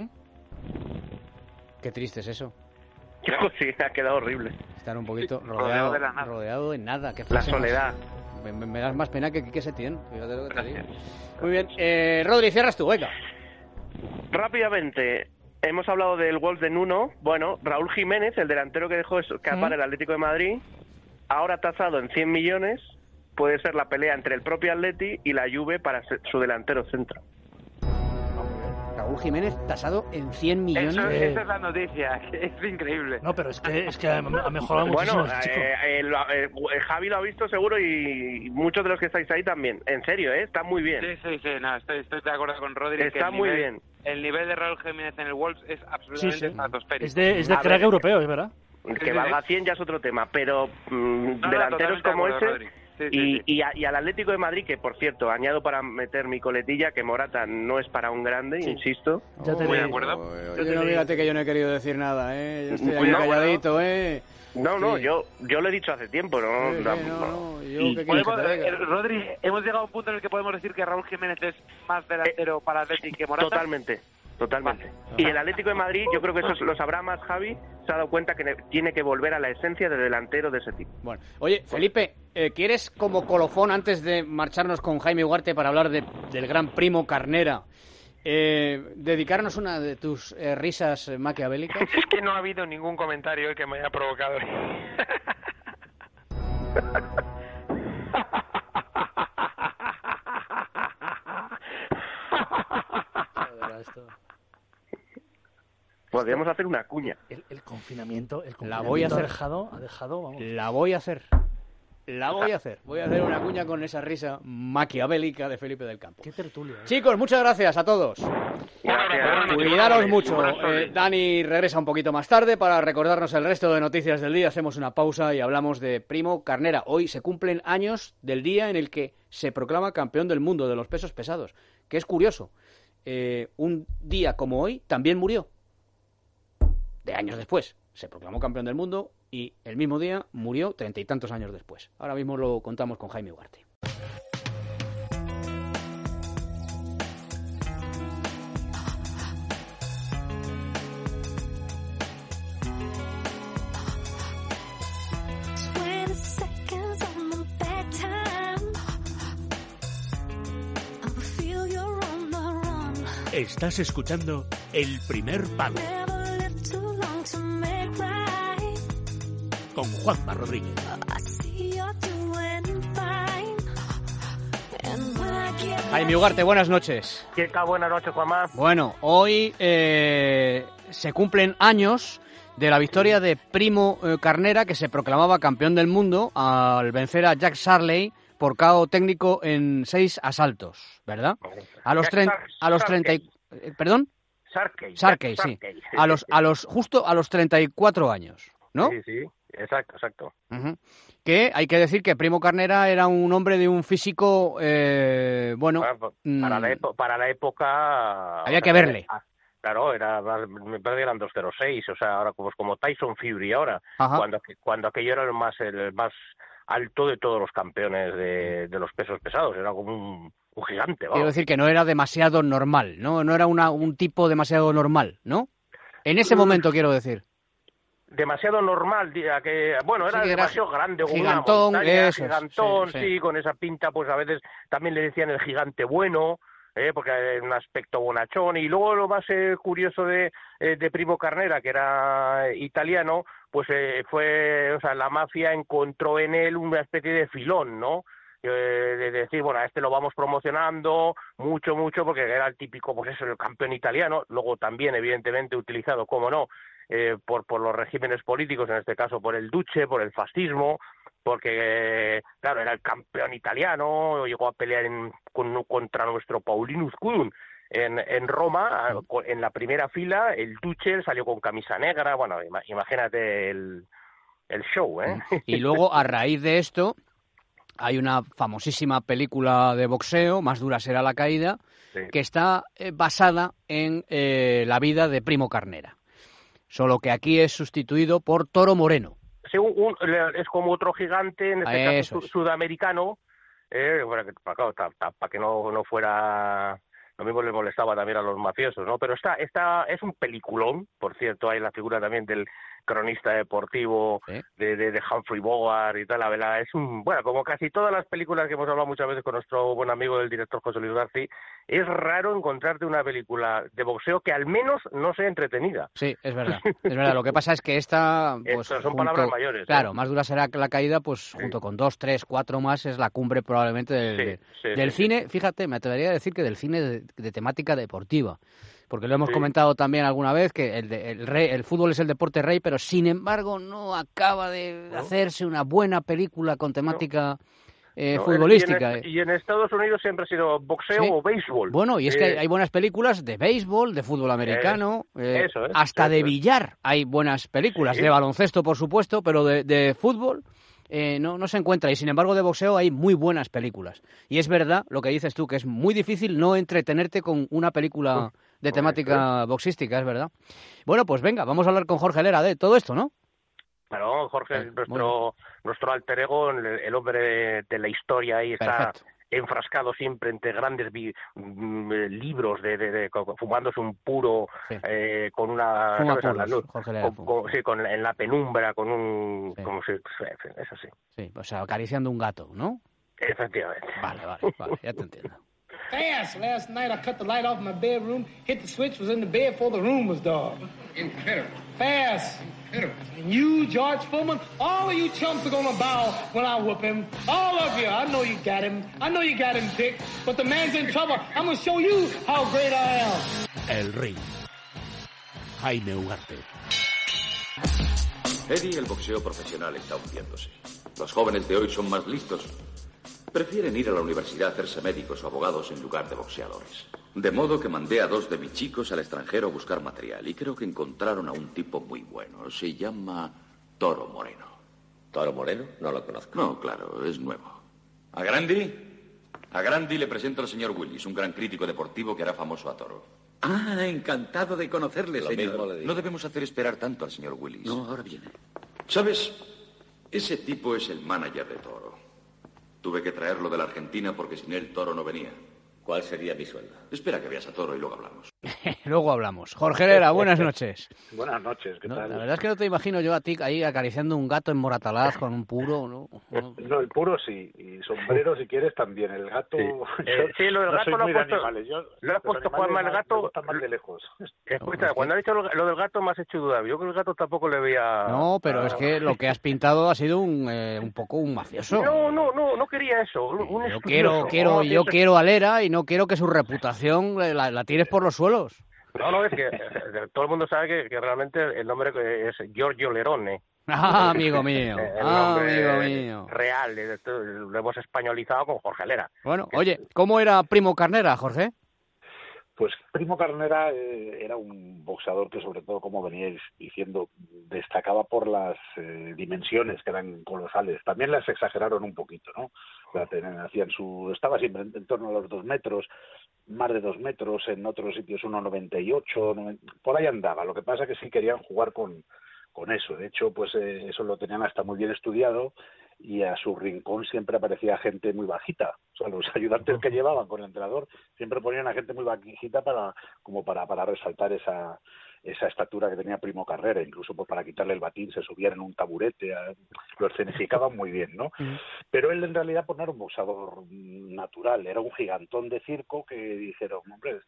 Qué triste es eso. Sí, ha quedado horrible. Estar un poquito rodeado de la nada. Rodeado de nada. Qué la soledad. Me das más pena que Quique Setién. Fíjate lo que te digo. Muy bien. Rodri, cierras tú, venga. Rápidamente. Hemos hablado del Wolves de Nuno. Bueno, Raúl Jiménez, el delantero que dejó escapar el Atlético de Madrid, ahora tasado en 100 millones, puede ser la pelea entre el propio Atleti y la Juve para su delantero centro. Raúl Jiménez tasado en 100 millones. Esa es la noticia, es increíble. No, pero es que ha mejorado muchísimo. Javi lo ha visto seguro y muchos de los que estáis ahí también. En serio, está muy bien. Sí, no, estoy de acuerdo con Rodri. Está muy bien. El nivel de Raúl Jiménez en el Wolves es absolutamente estratosférico. Es de crack europeo, es verdad. Que valga 100 ya es otro tema, pero delanteros como ese... Y al Atlético de Madrid, que por cierto, añado para meter mi coletilla, que Morata no es para un grande, insisto. Ya te muy de acuerdo. Fíjate que yo no he querido decir nada, Yo estoy ahí calladito, yo lo he dicho hace tiempo, Rodri, hemos llegado a un punto en el que podemos decir que Raúl Jiménez es más delantero para Atlético que Morata. Totalmente. Y el Atlético de Madrid, yo creo que eso lo sabrá más Javi, se ha dado cuenta que tiene que volver a la esencia de delantero de ese tipo. Bueno, oye, Felipe, ¿quieres como colofón, antes de marcharnos con Jaime Ugarte para hablar del gran Primo Carnera, dedicarnos una de tus risas maquiavélicas? Es que no ha habido ningún comentario que me haya provocado. Podríamos hacer una cuña. El confinamiento la voy a hacer. Ha dejado, vamos. La voy a hacer. Voy a hacer una cuña con esa risa maquiavélica de Felipe del Campo. Qué tertulia. Chicos, muchas gracias a todos. Cuidaros mucho. Dani regresa un poquito más tarde para recordarnos el resto de noticias del día. Hacemos una pausa y hablamos de Primo Carnera. Hoy se cumplen años del día en el que se proclama campeón del mundo de los pesos pesados. Que es curioso. Un día como hoy también murió. De años después. Se proclamó campeón del mundo y el mismo día murió 30 y tantos años después. Ahora mismo lo contamos con Jaime Ugarte. Estás escuchando El Primer Palo con Juanma Rodríguez. Jaime Ugarte, buenas noches. ¿Qué tal? Buenas noches, Juanma. Bueno, hoy se cumplen años de la victoria de Primo Carnera, que se proclamaba campeón del mundo al vencer a Jack Sarley por KO técnico en 6 asaltos, ¿verdad? A los 30 ¿perdón? Sarkey, sí. Justo a los 34 años, ¿no? Sí, exacto. Uh-huh. Que hay que decir que Primo Carnera era un hombre de un físico, bueno... Para la época... Había que verle. Claro, me parece que eran 2.06, o sea, ahora como Tyson Fury ahora, cuando aquello era el más alto de todos los campeones de los pesos pesados, era como un gigante, vamos. Quiero decir que no era demasiado normal, ¿no? No era un tipo demasiado normal, ¿no? En ese momento, quiero decir. Demasiado normal, era demasiado grande, gigantón, gigantón, sí, con esa pinta, pues a veces también le decían el gigante bueno, porque era un aspecto bonachón. Y luego lo más curioso de Primo Carnera, que era italiano, pues la mafia encontró en él una especie de filón, ¿no? De decir, bueno, a este lo vamos promocionando mucho, porque era el típico, pues eso, el campeón italiano. Luego también, evidentemente, utilizado, cómo no, por los regímenes políticos, en este caso por el Duce, por el fascismo, porque, claro, era el campeón italiano, llegó a pelear contra nuestro Paulinus Kudun en Roma, en la primera fila. El Duce salió con camisa negra, bueno, imagínate el show, ¿eh? Y luego, a raíz de esto, hay una famosísima película de boxeo, Más dura será la caída, sí, que está basada en la vida de Primo Carnera. Solo que aquí es sustituido por Toro Moreno. Sí, es como otro gigante, en este caso sudamericano, para que no fuera... Lo mismo le molestaba también a los mafiosos, ¿no? Pero es un peliculón, por cierto. Hay la figura también del cronista deportivo, ¿sí?, de Humphrey Bogart y tal. La verdad, como casi todas las películas que hemos hablado muchas veces con nuestro buen amigo del director José Luis García, es raro encontrarte una película de boxeo que al menos no sea entretenida. Sí, es verdad. Lo que pasa es que esta... Pues, son palabras mayores. Claro, Más dura será la caída, pues sí, junto con 2, 3, 4 más, es la cumbre probablemente del cine. Fíjate, me atrevería a decir que del cine de temática deportiva, porque lo hemos comentado también alguna vez, que el fútbol es el deporte rey, pero sin embargo no acaba de hacerse una buena película con temática futbolística. Y en Estados Unidos siempre ha sido boxeo o béisbol. Bueno, y es que hay buenas películas de béisbol, de fútbol americano, hasta de billar hay buenas películas, de baloncesto por supuesto, pero de fútbol... no se encuentra, y sin embargo de boxeo hay muy buenas películas. Y es verdad lo que dices tú, que es muy difícil no entretenerte con una película de temática boxística, es verdad. Bueno, pues venga, vamos a hablar con Jorge Lera de todo esto, ¿no? Claro, Jorge, nuestro alter ego, el hombre de la historia, ahí está. Perfecto. Enfrascado siempre entre grandes libros fumándose un puro, con una en la penumbra, con un es así. Sí, o sea, acariciando un gato, ¿no? Efectivamente. Vale, ya te entiendo. Fast. Last night I cut the light off in my bedroom, hit the switch, was in the bed before the room was dark. Incredible. Fast. And you, George Foreman, all of you chumps are gonna bow when I whoop him. All of you. I know you got him. I know you got him, Dick. But the man's in trouble. I'm gonna show you how great I am. El ring. Jaime Ugarte. Eddie, el boxeo profesional está hundiéndose. Los jóvenes de hoy son más listos. Prefieren ir a la universidad a hacerse médicos o abogados en lugar de boxeadores. De modo que mandé a 2 de mis chicos al extranjero a buscar material y creo que encontraron a un tipo muy bueno. Se llama Toro Moreno. ¿Toro Moreno? No lo conozco. No, claro, es nuevo. ¿A Grandi le presento al señor Willis, un gran crítico deportivo que hará famoso a Toro. Ah, encantado de conocerle, señor. Mismo le digo. No debemos hacer esperar tanto al señor Willis. No, ahora viene. ¿Sabes? Ese tipo es el manager de Toro. Tuve que traerlo de la Argentina porque sin él Toro no venía. ¿Cuál sería mi sueldo? Espera que veas a Toro y luego hablamos. Luego hablamos. Jorge Herrera, buenas noches. Buenas noches, ¿qué tal? La verdad es que no te imagino yo a ti ahí acariciando un gato en Moratalaz con un puro, ¿no? No, el puro sí, y sombrero si quieres también. El gato... Sí, lo del gato lo ha puesto... Yo, lo ha puesto Juanma el gato... Me gusta más de lejos. Escucha, cuando ha dicho lo del gato me has hecho dudar. Yo creo que el gato tampoco le veía... No, pero es que lo que has pintado ha sido un poco un mafioso. No quería eso. Yo quiero a Lera y no quiero que su reputación la tires por los suelos. No, es que todo el mundo sabe que realmente el nombre es Giorgio Lerone. Ah, amigo mío. Amigo mío. Real, lo hemos españolizado con Jorge Lera. Bueno, oye, ¿cómo era Primo Carnera, Jorge? Pues Primo Carnera era un boxeador que, sobre todo, como veníais diciendo, destacaba por las dimensiones que eran colosales. También las exageraron un poquito, ¿no? Estaba siempre en torno a los 2 metros, más de 2 metros, en otros sitios 1,98, por ahí andaba. Lo que pasa es que sí querían jugar con eso. De hecho, pues eso lo tenían hasta muy bien estudiado, y a su rincón siempre aparecía gente muy bajita. O sea, los ayudantes que llevaban con el entrenador siempre ponían a gente muy bajita para resaltar esa estatura que tenía Primo Carnera. Incluso pues para quitarle el batín se subían en un taburete, lo escenificaban muy bien, ¿no? Pero él en realidad pues no era un boxeador natural, era un gigantón de circo que dijeron, hombre,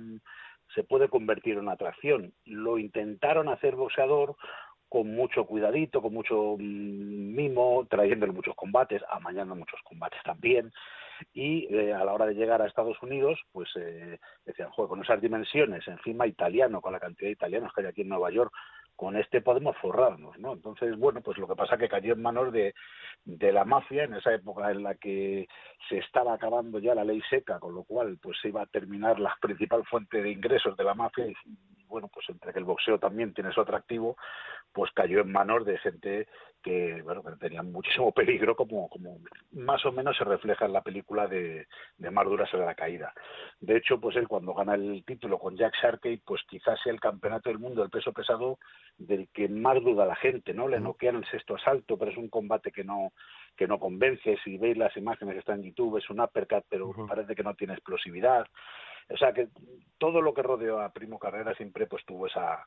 se puede convertir en una atracción. Lo intentaron hacer boxeador con mucho cuidadito, con mucho mimo, trayéndole muchos combates, amañando muchos combates también, y a la hora de llegar a Estados Unidos, pues decían, joder, con esas dimensiones, encima italiano, con la cantidad de italianos que hay aquí en Nueva York, con este podemos forrarnos, ¿no? Entonces, bueno, pues lo que pasa es que cayó en manos de la mafia en esa época en la que se estaba acabando ya la ley seca, con lo cual pues se iba a terminar la principal fuente de ingresos de la mafia, y bueno, pues entre que el boxeo también tiene su atractivo, pues cayó en manos de gente que, bueno, que tenía muchísimo peligro, como más o menos se refleja en la película de Más dura será la caída. De hecho, pues él cuando gana el título con Jack Sharkey, pues quizás sea el campeonato del mundo del peso pesado del que más duda la gente, ¿no? Le noquean el 6º asalto, pero es un combate que no convence. Si veis las imágenes que están en YouTube, es un uppercut, pero parece que no tiene explosividad. O sea que todo lo que rodeó a Primo Carnera siempre pues tuvo esa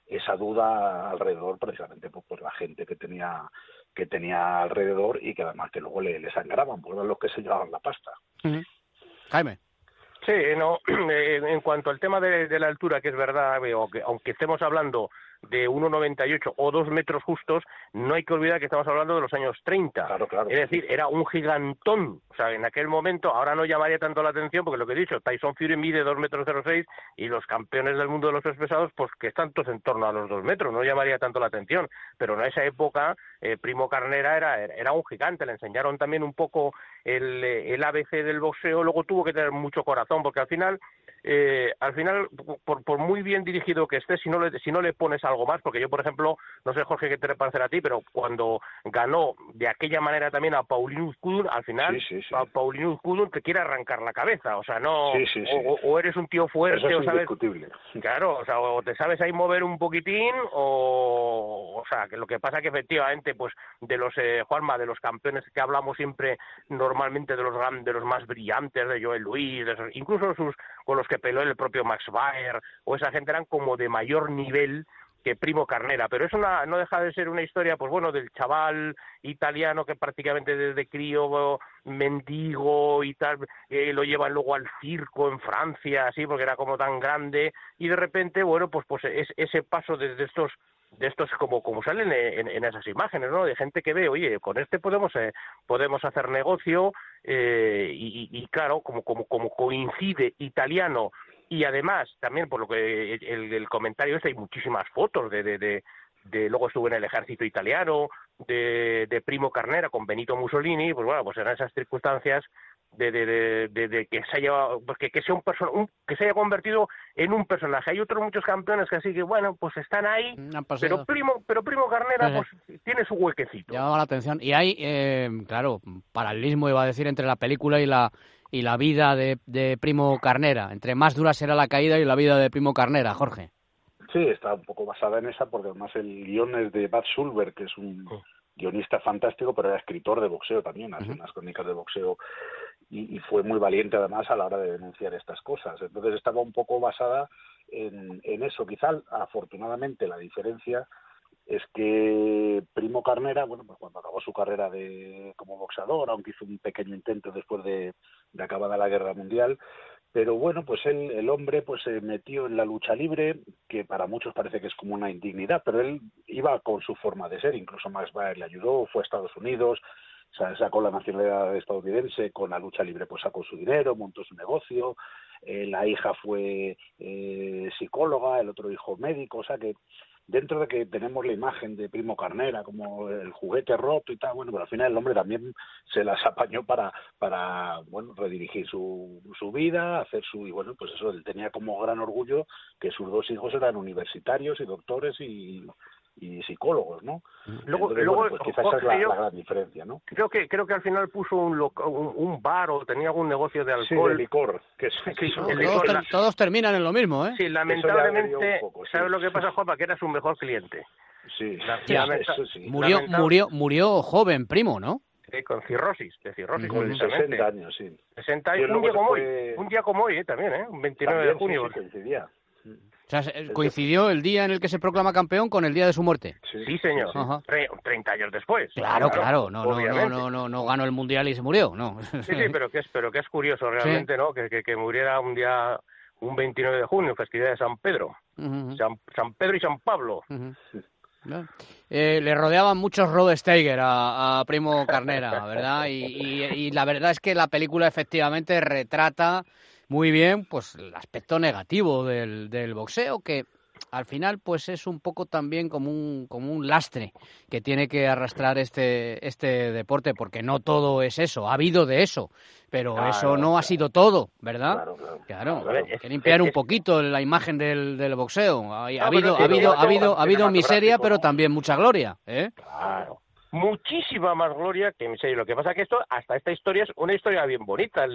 duda alrededor, precisamente por la gente que tenía alrededor, y que además que luego le sangraban, porque eran los que se llevaban la pasta. Jaime. Sí, no, en cuanto al tema de la altura, que es verdad, aunque estemos hablando de 1,98 o 2 metros justos, no hay que olvidar que estamos hablando de los años 30. Claro. Es decir, era un gigantón. O sea, en aquel momento, ahora no llamaría tanto la atención, porque lo que he dicho, Tyson Fury mide 2,06 metros, y los campeones del mundo de los pesos pesados, pues que están todos en torno a los 2 metros, no llamaría tanto la atención. Pero en esa época, Primo Carnera era un gigante. Le enseñaron también un poco el ABC del boxeo. Luego tuvo que tener mucho corazón, porque al final, por muy bien dirigido que esté, si no le pones algo más, porque yo, por ejemplo, no sé, Jorge, qué te parecerá a ti, pero cuando ganó de aquella manera también a Paulinus Kudun, al final, a Paulinus Kudun te quiere arrancar la cabeza, o sea, no, o eres un tío fuerte, eso es o sabes, indiscutible. Claro, o sea, o te sabes ahí mover un poquitín, o sea, que lo que pasa que efectivamente, pues, de los Juanma, de los campeones que hablamos siempre normalmente, de los más brillantes, de Joel Luis, incluso con los que peleó el propio Max Baer, o esa gente, eran como de mayor nivel que Primo Carnera, pero eso no deja de ser una historia, pues bueno, del chaval italiano que prácticamente desde crío, mendigo y tal, lo llevan luego al circo en Francia, así, porque era como tan grande, y de repente, bueno, pues ese paso desde estos estos como salen en esas imágenes, ¿no? De gente que ve, oye, con este podemos hacer negocio, y claro, como coincide italiano, y además también por lo que el comentario hay muchísimas fotos de luego estuve en el ejército italiano, de Primo Carnera con Benito Mussolini, pues bueno, pues en esas circunstancias de que se haya, pues que sea que se haya convertido en un personaje. Hay otros muchos campeones que así que bueno, pues están ahí, pero Primo Carnera pues tiene su huequecito. Llama la atención. Y hay, claro, paralelismo iba a decir entre la película y la vida de Primo Carnera. Entre más dura será la caída y la vida de Primo Carnera, Jorge. Sí, está un poco basada en esa, porque además el guión es de Bud Sulver, que es un guionista fantástico, pero era escritor de boxeo también, hace unas crónicas de boxeo, y fue muy valiente además a la hora de denunciar estas cosas. Entonces estaba un poco basada en eso. Quizá, afortunadamente, la diferencia es que Primo Carnera, bueno, pues cuando acabó su carrera como boxeador, aunque hizo un pequeño intento después de acabada la Guerra Mundial, pero bueno, pues el hombre pues se metió en la lucha libre, que para muchos parece que es como una indignidad, pero él iba con su forma de ser. Incluso Max Baer le ayudó, fue a Estados Unidos, sacó la nacionalidad estadounidense, con la lucha libre pues sacó su dinero, montó su negocio, la hija fue psicóloga, el otro hijo médico, o sea que dentro de que tenemos la imagen de Primo Carnera como el juguete roto y tal, bueno, pero al final el hombre también se las apañó para bueno, redirigir su vida, hacer y bueno, pues eso, él tenía como gran orgullo que sus dos hijos eran universitarios y doctores y psicólogos, ¿no? Luego, bueno, pues quizás esa es la gran diferencia, ¿no? Creo que al final puso un bar o tenía algún negocio de alcohol. Sí, de licor. Todos terminan en lo mismo, ¿eh? Sí, lamentablemente, ¿sabes lo que pasa, Juanpa? Que era su mejor cliente. Sí, eso sí. Murió joven, Primo, ¿no? Con cirrosis, con 60 años, sí. 60 años, un día como hoy, también, un 29 de junio. Sí, coincidía. O sea, coincidió el día en el que se proclama campeón con el día de su muerte. Sí, señor. 30 años después. Claro. No ganó el Mundial y se murió, ¿no. Sí, pero que es curioso realmente, ¿no? Que muriera un 29 de junio, festividad de San Pedro. San Pedro y San Pablo. Le rodeaban muchos Rod Steiger a Primo Carnera, ¿verdad? Y la verdad es que la película efectivamente retrata muy bien pues el aspecto negativo del boxeo, que al final pues es un poco también como un lastre que tiene que arrastrar este deporte, porque no todo es eso, ha habido de eso, pero eso no ha sido todo, ¿verdad? Claro. Hay que limpiar un poquito la imagen del boxeo. Ha habido miseria, pero también mucha gloria, ¿eh? Claro. Muchísima más gloria que miseria. Lo que pasa es que hasta esta historia es una historia bien bonita.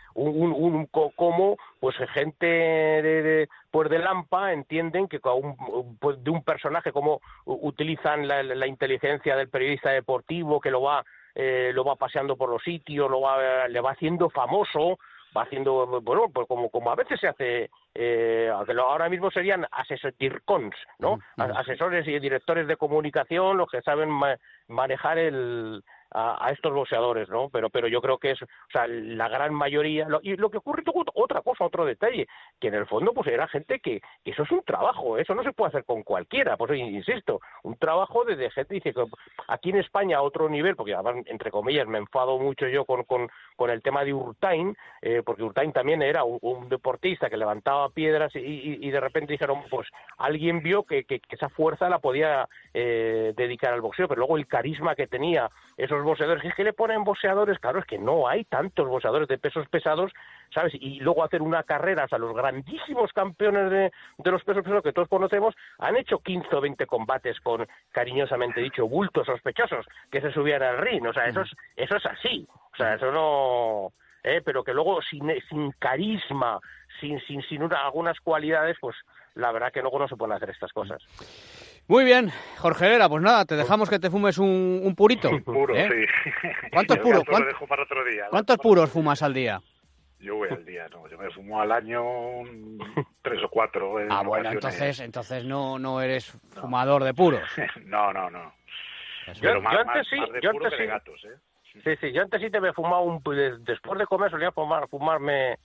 Como pues gente de Lampa entienden que pues, de un personaje, como utilizan la inteligencia del periodista deportivo que lo va paseando por los sitios, le va haciendo famoso, va haciendo, bueno, pues como a veces se hace, ahora mismo serían dircons, ¿no? Asesores y directores de comunicación, los que saben manejar a estos boxeadores, ¿no? Pero yo creo que es, o sea, la gran mayoría, y lo que ocurre, otro detalle, que en el fondo pues era gente que eso es un trabajo, eso no se puede hacer con cualquiera, pues insisto, un trabajo de gente, dice que aquí en España a otro nivel, porque además, entre comillas, me enfado mucho yo con el tema de Urtain, porque Urtain también era un deportista que levantaba piedras y de repente dijeron, pues alguien vio que esa fuerza la podía dedicar al boxeo, pero luego el carisma que tenía esos boxeadores, es que le ponen boxeadores, claro, es que no hay tantos boxeadores de pesos pesados, ¿sabes? Y luego hacer una carrera, o sea, los grandísimos campeones de los pesos pesados que todos conocemos han hecho 15 o 20 combates con, cariñosamente dicho, bultos sospechosos que se subían al ring, o sea, eso es así, o sea, eso no... pero que luego sin carisma, sin algunas cualidades, pues la verdad que luego no se pueden hacer estas cosas. Muy bien, Jorge Herrera, pues nada, te dejamos que te fumes un purito. Un puro, sí. ¿Cuántos puros? Lo dejo para otro día. ¿Cuántos puros fumas al día? Yo voy al día, no, yo me fumo al año 3 o 4. Bueno, entonces no eres fumador de puros. No. Yo antes sí, de gatos, Sí, yo antes sí te me fumaba después de comer solía fumarme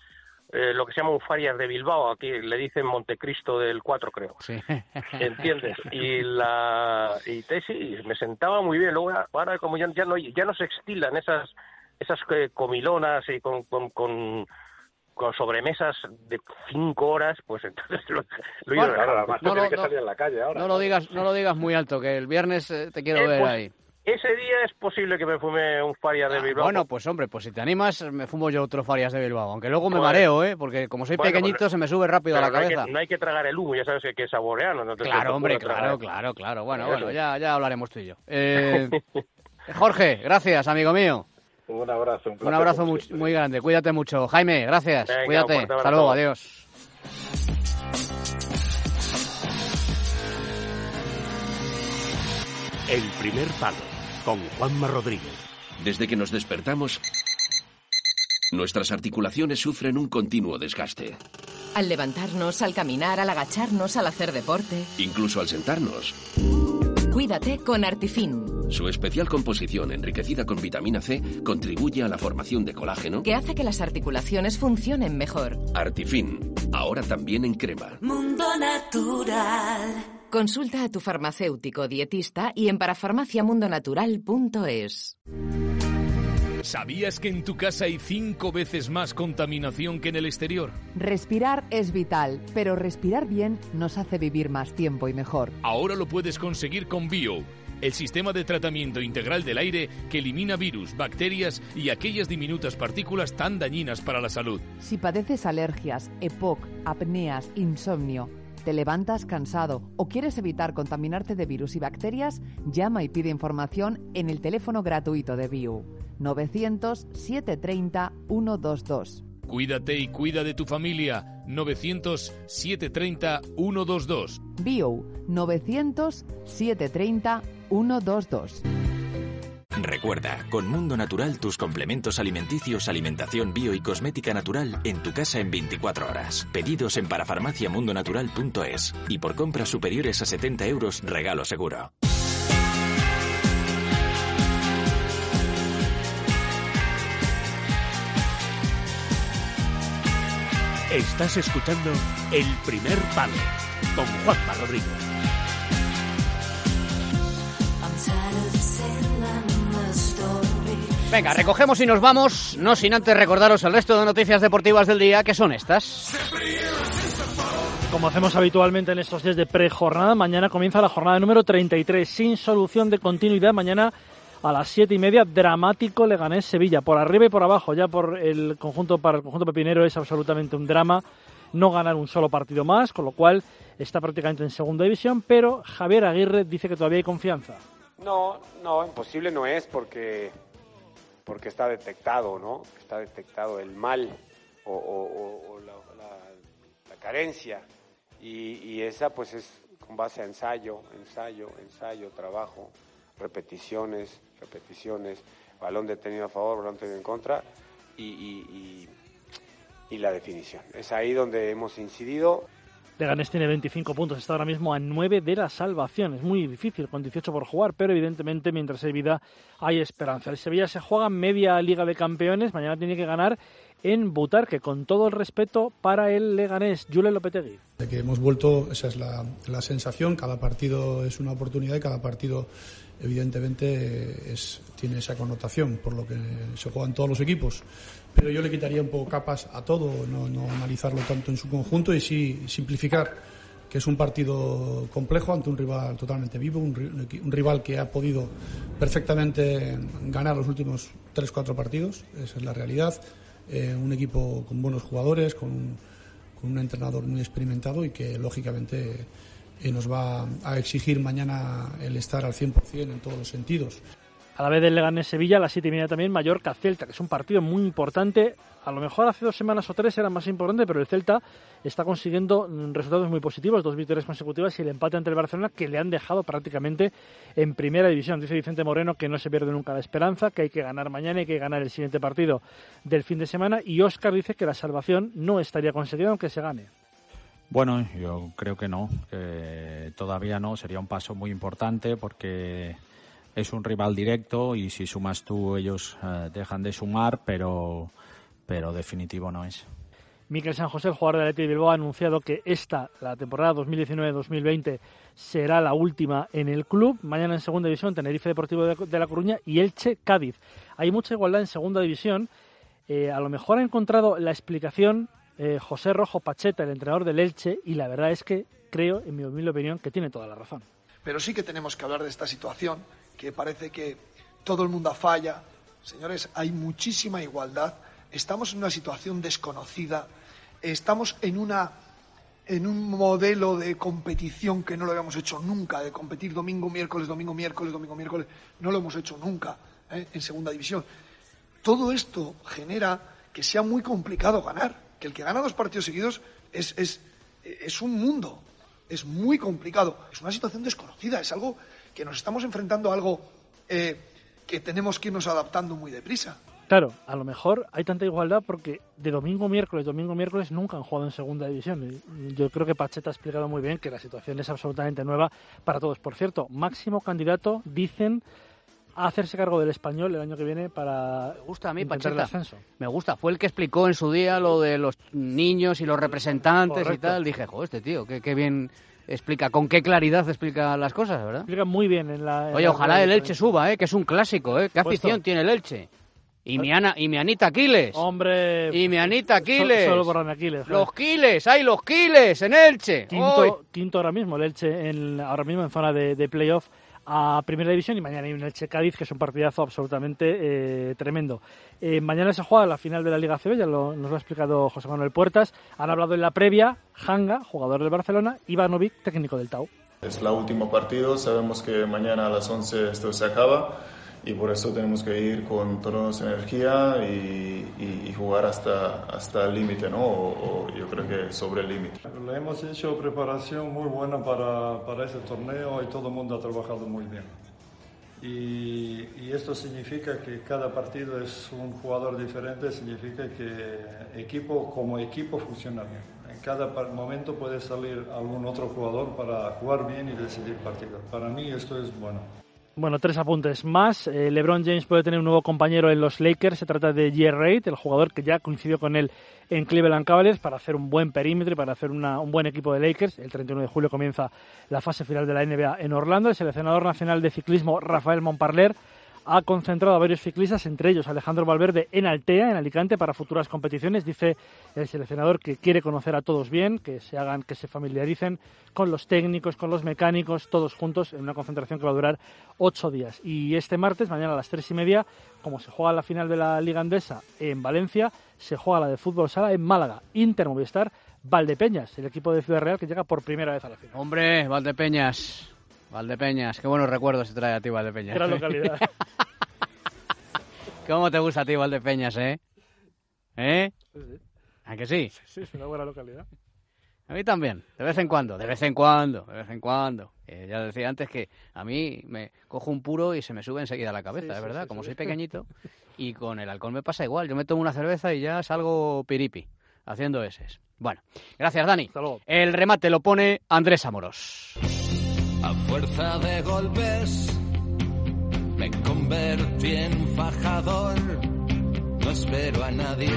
lo que se llama un Farias de Bilbao, aquí le dicen Montecristo del 4, creo. Sí. ¿Entiendes? Y sí, me sentaba muy bien. Luego ahora como ya no se estilan esas comilonas y con sobremesas de 5 horas, pues entonces lo bueno, claro, además tiene que salir a la calle ahora. No lo digas muy alto, que el viernes te quiero ver ahí. Ese día es posible que me fume un Farias de Bilbao. Bueno, pues hombre, pues si te animas, me fumo yo otro Farias de Bilbao. Aunque luego me mareo, porque como soy pequeñito, se me sube rápido a la cabeza. No hay que tragar el humo, ya sabes que es saboreano. No claro, hombre, claro. Bueno, ya hablaremos tú y yo. Jorge, gracias, amigo mío. Un abrazo, un abrazo muy grande. Cuídate mucho. Jaime, gracias. Venga, cuídate. Hasta luego, adiós. El primer palo, con Juanma Rodríguez. Desde que nos despertamos, nuestras articulaciones sufren un continuo desgaste. Al levantarnos, al caminar, al agacharnos, al hacer deporte. Incluso al sentarnos. Cuídate con Artifin. Su especial composición, enriquecida con vitamina C, contribuye a la formación de colágeno, que hace que las articulaciones funcionen mejor. Artifin, ahora también en crema. Mundo Natural. Consulta a tu farmacéutico dietista y en parafarmaciamundonatural.es. ¿Sabías que en tu casa hay 5 veces más contaminación que en el exterior? Respirar es vital, pero respirar bien nos hace vivir más tiempo y mejor. Ahora lo puedes conseguir con Bio, el sistema de tratamiento integral del aire que elimina virus, bacterias y aquellas diminutas partículas tan dañinas para la salud. Si padeces alergias, EPOC, apneas, insomnio, te levantas cansado o quieres evitar contaminarte de virus y bacterias, llama y pide información en el teléfono gratuito de Bio, 900-730-122. Cuídate y cuida de tu familia, 900-730-122. Bio, 900-730-122. Recuerda, con Mundo Natural tus complementos alimenticios, alimentación bio y cosmética natural en tu casa en 24 horas. Pedidos en parafarmaciamundonatural.es y por compras superiores a 70 euros, regalo seguro. Estás escuchando El Primer Palo con Juanma Rodríguez. Venga, recogemos y nos vamos, no sin antes recordaros el resto de noticias deportivas del día, que son estas. Como hacemos habitualmente en estos días de prejornada, mañana comienza la jornada número 33, sin solución de continuidad. Mañana a las 7:30, dramático Leganés-Sevilla, por arriba y por abajo. Ya para el conjunto pepinero es absolutamente un drama no ganar un solo partido más, con lo cual está prácticamente en segunda división, pero Javier Aguirre dice que todavía hay confianza. No, imposible no es porque está detectado, ¿no? Está detectado el mal o la carencia y esa pues es con base a ensayo, trabajo, repeticiones, balón detenido a favor, balón detenido en contra y la definición. Es ahí donde hemos incidido. Leganés tiene 25 puntos, está ahora mismo a 9 de la salvación. Es muy difícil, con 18 por jugar, pero evidentemente mientras hay vida hay esperanza. El Sevilla se juega media Liga de Campeones, mañana tiene que ganar en Butarque, con todo el respeto para el Leganés. Julen Lopetegui. De que hemos vuelto, esa es la sensación, cada partido es una oportunidad y cada partido evidentemente tiene esa connotación, por lo que se juegan todos los equipos. Pero yo le quitaría un poco capas a todo, no analizarlo tanto en su conjunto y sí simplificar que es un partido complejo ante un rival totalmente vivo, un rival que ha podido perfectamente ganar los últimos 3-4 partidos, esa es la realidad, un equipo con buenos jugadores, con un entrenador muy experimentado y que lógicamente nos va a exigir mañana el estar al 100% en todos los sentidos. A la vez del Leganés-Sevilla, a las 7:30 también Mallorca-Celta, que es un partido muy importante. A lo mejor hace 2 semanas o 3 era más importante, pero el Celta está consiguiendo resultados muy positivos, 2 victorias consecutivas y el empate ante el Barcelona, que le han dejado prácticamente en primera división. Dice Vicente Moreno que no se pierde nunca la esperanza, que hay que ganar mañana y hay que ganar el siguiente partido del fin de semana. Y Óscar dice que la salvación no estaría conseguida aunque se gane. Bueno, yo creo que no, que todavía no, sería un paso muy importante porque es un rival directo y si sumas tú ellos dejan de sumar, pero definitivo no es. Mikel San José, el jugador del Athletic de Bilbao, ha anunciado que la temporada 2019-2020, será la última en el club. Mañana en segunda división, Tenerife Deportivo de La Coruña y Elche Cádiz. Hay mucha igualdad en segunda división. A lo mejor ha encontrado la explicación José Rojo Pacheta, el entrenador del Elche, y la verdad es que creo, en mi humilde opinión, que tiene toda la razón. Pero sí que tenemos que hablar de esta situación, que parece que todo el mundo falla. Señores, hay muchísima igualdad. Estamos en una situación desconocida. Estamos en un modelo de competición que no lo habíamos hecho nunca, de competir domingo, miércoles, domingo, miércoles, domingo, miércoles. No lo hemos hecho nunca en segunda división. Todo esto genera que sea muy complicado ganar. Que el que gana 2 partidos seguidos es un mundo. Es muy complicado. Es una situación desconocida. Es algo que nos estamos enfrentando a algo que tenemos que irnos adaptando muy deprisa. Claro, a lo mejor hay tanta igualdad porque de domingo a miércoles nunca han jugado en segunda división. Yo creo que Pacheta ha explicado muy bien que la situación es absolutamente nueva para todos. Por cierto, máximo candidato, dicen, a hacerse cargo del Español el año que viene para me gusta a mí, intentar el ascenso. Me gusta, fue el que explicó en su día lo de los niños y los representantes. Correcto. Y tal. Dije, joder, este tío, qué bien explica, con qué claridad explica las cosas, ¿verdad? Explica muy bien Oye, ojalá el Elche suba, que es un clásico, ¿Qué afición tiene el Elche? Y mi Anita Quiles. Hombre. Y mi Anita Quiles. Solo por Aquiles. Los Quiles, hay los Quiles en Elche. Quinto ahora mismo, el Elche ahora mismo en zona de playoff a Primera División, y mañana hay un Elche Cádiz, que es un partidazo absolutamente tremendo. Mañana se juega la final de la Liga CB, nos lo ha explicado José Manuel Puertas. Han hablado en la previa Hanga, jugador del Barcelona, Ivanovic, técnico del Tau. Es el último partido, sabemos que mañana a las 11 esto se acaba. Y por eso tenemos que ir con toda nuestra energía y jugar hasta el límite, ¿no? O yo creo que sobre el límite. Le hemos hecho preparación muy buena para este torneo y todo el mundo ha trabajado muy bien. Y esto significa que cada partido es un jugador diferente, significa que como equipo funciona bien. En cada momento puede salir algún otro jugador para jugar bien y decidir partidos. Para mí esto es bueno. Bueno, 3 apuntes más. LeBron James puede tener un nuevo compañero en los Lakers. Se trata de J. Reid, el jugador que ya coincidió con él en Cleveland Cavaliers para hacer un buen perímetro y para hacer un buen equipo de Lakers. El 31 de julio comienza la fase final de la NBA en Orlando. El seleccionador nacional de ciclismo, Rafael Montparler, ha concentrado a varios ciclistas, entre ellos Alejandro Valverde, en Altea, en Alicante, para futuras competiciones. Dice el seleccionador que quiere conocer a todos bien, que se familiaricen con los técnicos, con los mecánicos, todos juntos en una concentración que va a durar 8 días. Y este martes, mañana a las 3:30, como se juega la final de la Liga Endesa en Valencia, se juega la de fútbol sala en Málaga. Inter Movistar Valdepeñas, el equipo de Ciudad Real que llega por primera vez a la final. Hombre, Valdepeñas, qué buenos recuerdos te trae a ti Valdepeñas. Gran localidad. ¿Cómo te gusta a ti Valdepeñas, Sí. ¿A que sí? Sí, es una buena localidad. A mí también, de vez en cuando. Ya decía antes que a mí me cojo un puro y se me sube enseguida a la cabeza, verdad, sí, como soy pequeñito. Y con el alcohol me pasa igual, yo me tomo una cerveza y ya salgo piripi, haciendo eses. Bueno, gracias Dani. Hasta luego. El remate lo pone Andrés Amorós. A fuerza de golpes me convertí en fajador, no espero a nadie,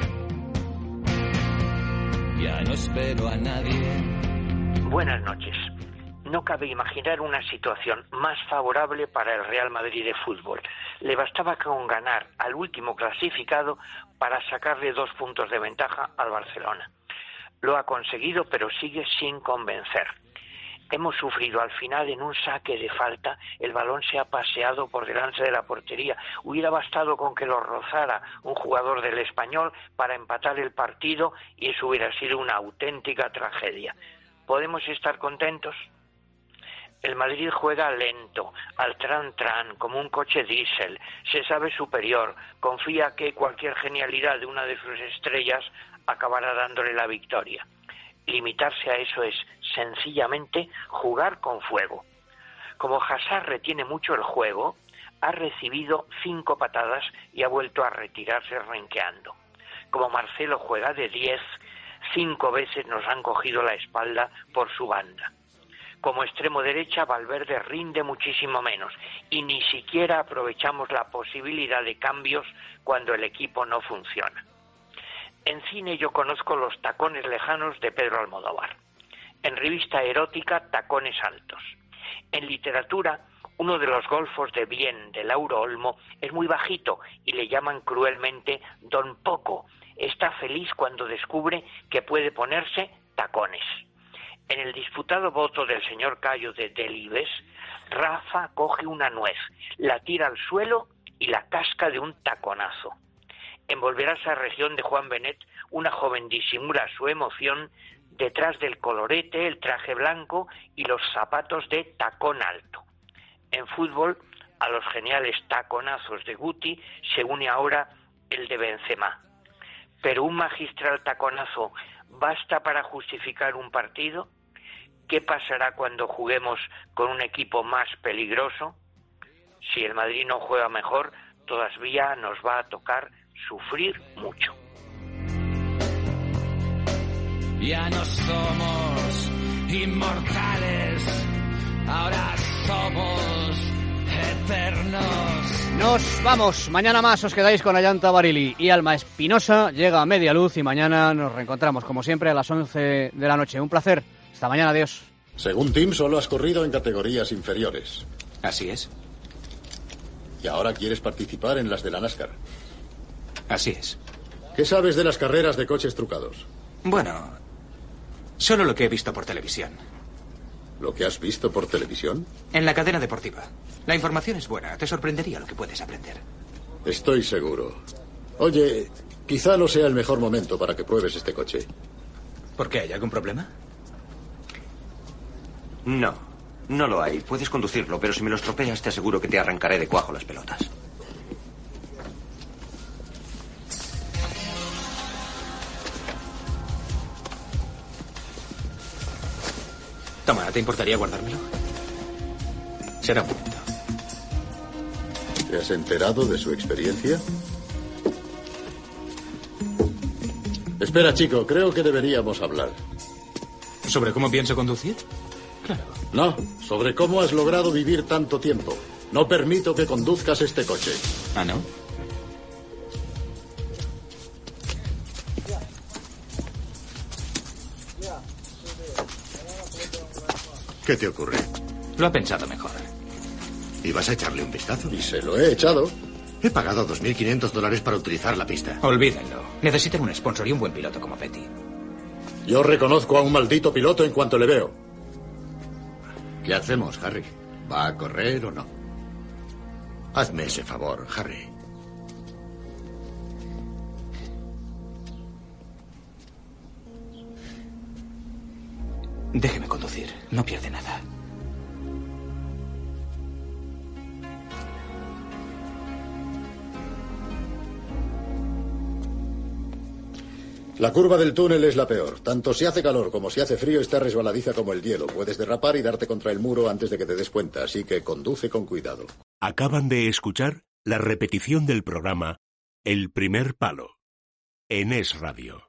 ya no espero a nadie. Buenas noches. No cabe imaginar una situación más favorable para el Real Madrid de fútbol. Le bastaba con ganar al último clasificado para sacarle 2 puntos de ventaja al Barcelona. Lo ha conseguido, pero sigue sin convencer. Hemos sufrido al final en un saque de falta, el balón se ha paseado por delante de la portería. Hubiera bastado con que lo rozara un jugador del Español para empatar el partido y eso hubiera sido una auténtica tragedia. ¿Podemos estar contentos? El Madrid juega lento, al tran-tran, como un coche diésel, se sabe superior, confía que cualquier genialidad de una de sus estrellas acabará dándole la victoria. Limitarse a eso es, sencillamente, jugar con fuego. Como Hazard retiene mucho el juego, ha recibido 5 patadas y ha vuelto a retirarse renqueando. Como Marcelo juega de 10, 5 veces nos han cogido la espalda por su banda. Como extremo derecha, Valverde rinde muchísimo menos y ni siquiera aprovechamos la posibilidad de cambios cuando el equipo no funciona. En cine yo conozco Los tacones lejanos de Pedro Almodóvar. En revista erótica, Tacones altos. En literatura, uno de los golfos de Bien, de Lauro Olmo, es muy bajito y le llaman cruelmente Don Poco. Está feliz cuando descubre que puede ponerse tacones. En el disputado voto del señor Cayo de Delibes, Rafa coge una nuez, la tira al suelo y la casca de un taconazo. En Volverás a región de Juan Benet, una joven disimula su emoción detrás del colorete, el traje blanco y los zapatos de tacón alto. En fútbol, a los geniales taconazos de Guti se une ahora el de Benzema. Pero un magistral taconazo ¿basta para justificar un partido? ¿Qué pasará cuando juguemos con un equipo más peligroso? Si el Madrid no juega mejor, todavía nos va a tocar sufrir mucho. Ya no somos inmortales, ahora somos eternos. Nos vamos, mañana más os quedáis con Ayanta Barili y Alma Espinosa, llega a Media Luz y mañana nos reencontramos como siempre a las 11 de la noche. Un placer, hasta mañana, adiós. Según Tim, solo has corrido en categorías inferiores. Así es. Y ahora quieres participar en las de la NASCAR. Así es. ¿Qué sabes de las carreras de coches trucados? Bueno, solo lo que he visto por televisión. ¿Lo que has visto por televisión? En la cadena deportiva. La información es buena. Te sorprendería lo que puedes aprender. Estoy seguro. Oye, quizá no sea el mejor momento para que pruebes este coche. ¿Por qué? ¿Hay algún problema? No, no lo hay. Puedes conducirlo, pero si me lo estropeas te aseguro que te arrancaré de cuajo las pelotas. Toma, ¿te importaría guardármelo? Será un momento. ¿Te has enterado de su experiencia? Espera, chico, creo que deberíamos hablar. ¿Sobre cómo pienso conducir? Claro. No, sobre cómo has logrado vivir tanto tiempo. No permito que conduzcas este coche. ¿Ah, no? ¿Qué te ocurre? Lo ha pensado mejor. ¿Y vas a echarle un vistazo? Y se lo he echado. He pagado $2.500 para utilizar la pista. Olvídenlo. Necesitan un sponsor y un buen piloto como Petty. Yo reconozco a un maldito piloto en cuanto le veo. ¿Qué hacemos, Harry? ¿Va a correr o no? Hazme ese favor, Harry. Déjeme conducir. No pierde nada. La curva del túnel es la peor. Tanto si hace calor como si hace frío está resbaladiza como el hielo. Puedes derrapar y darte contra el muro antes de que te des cuenta, así que conduce con cuidado. Acaban de escuchar la repetición del programa El primer palo en Es Radio.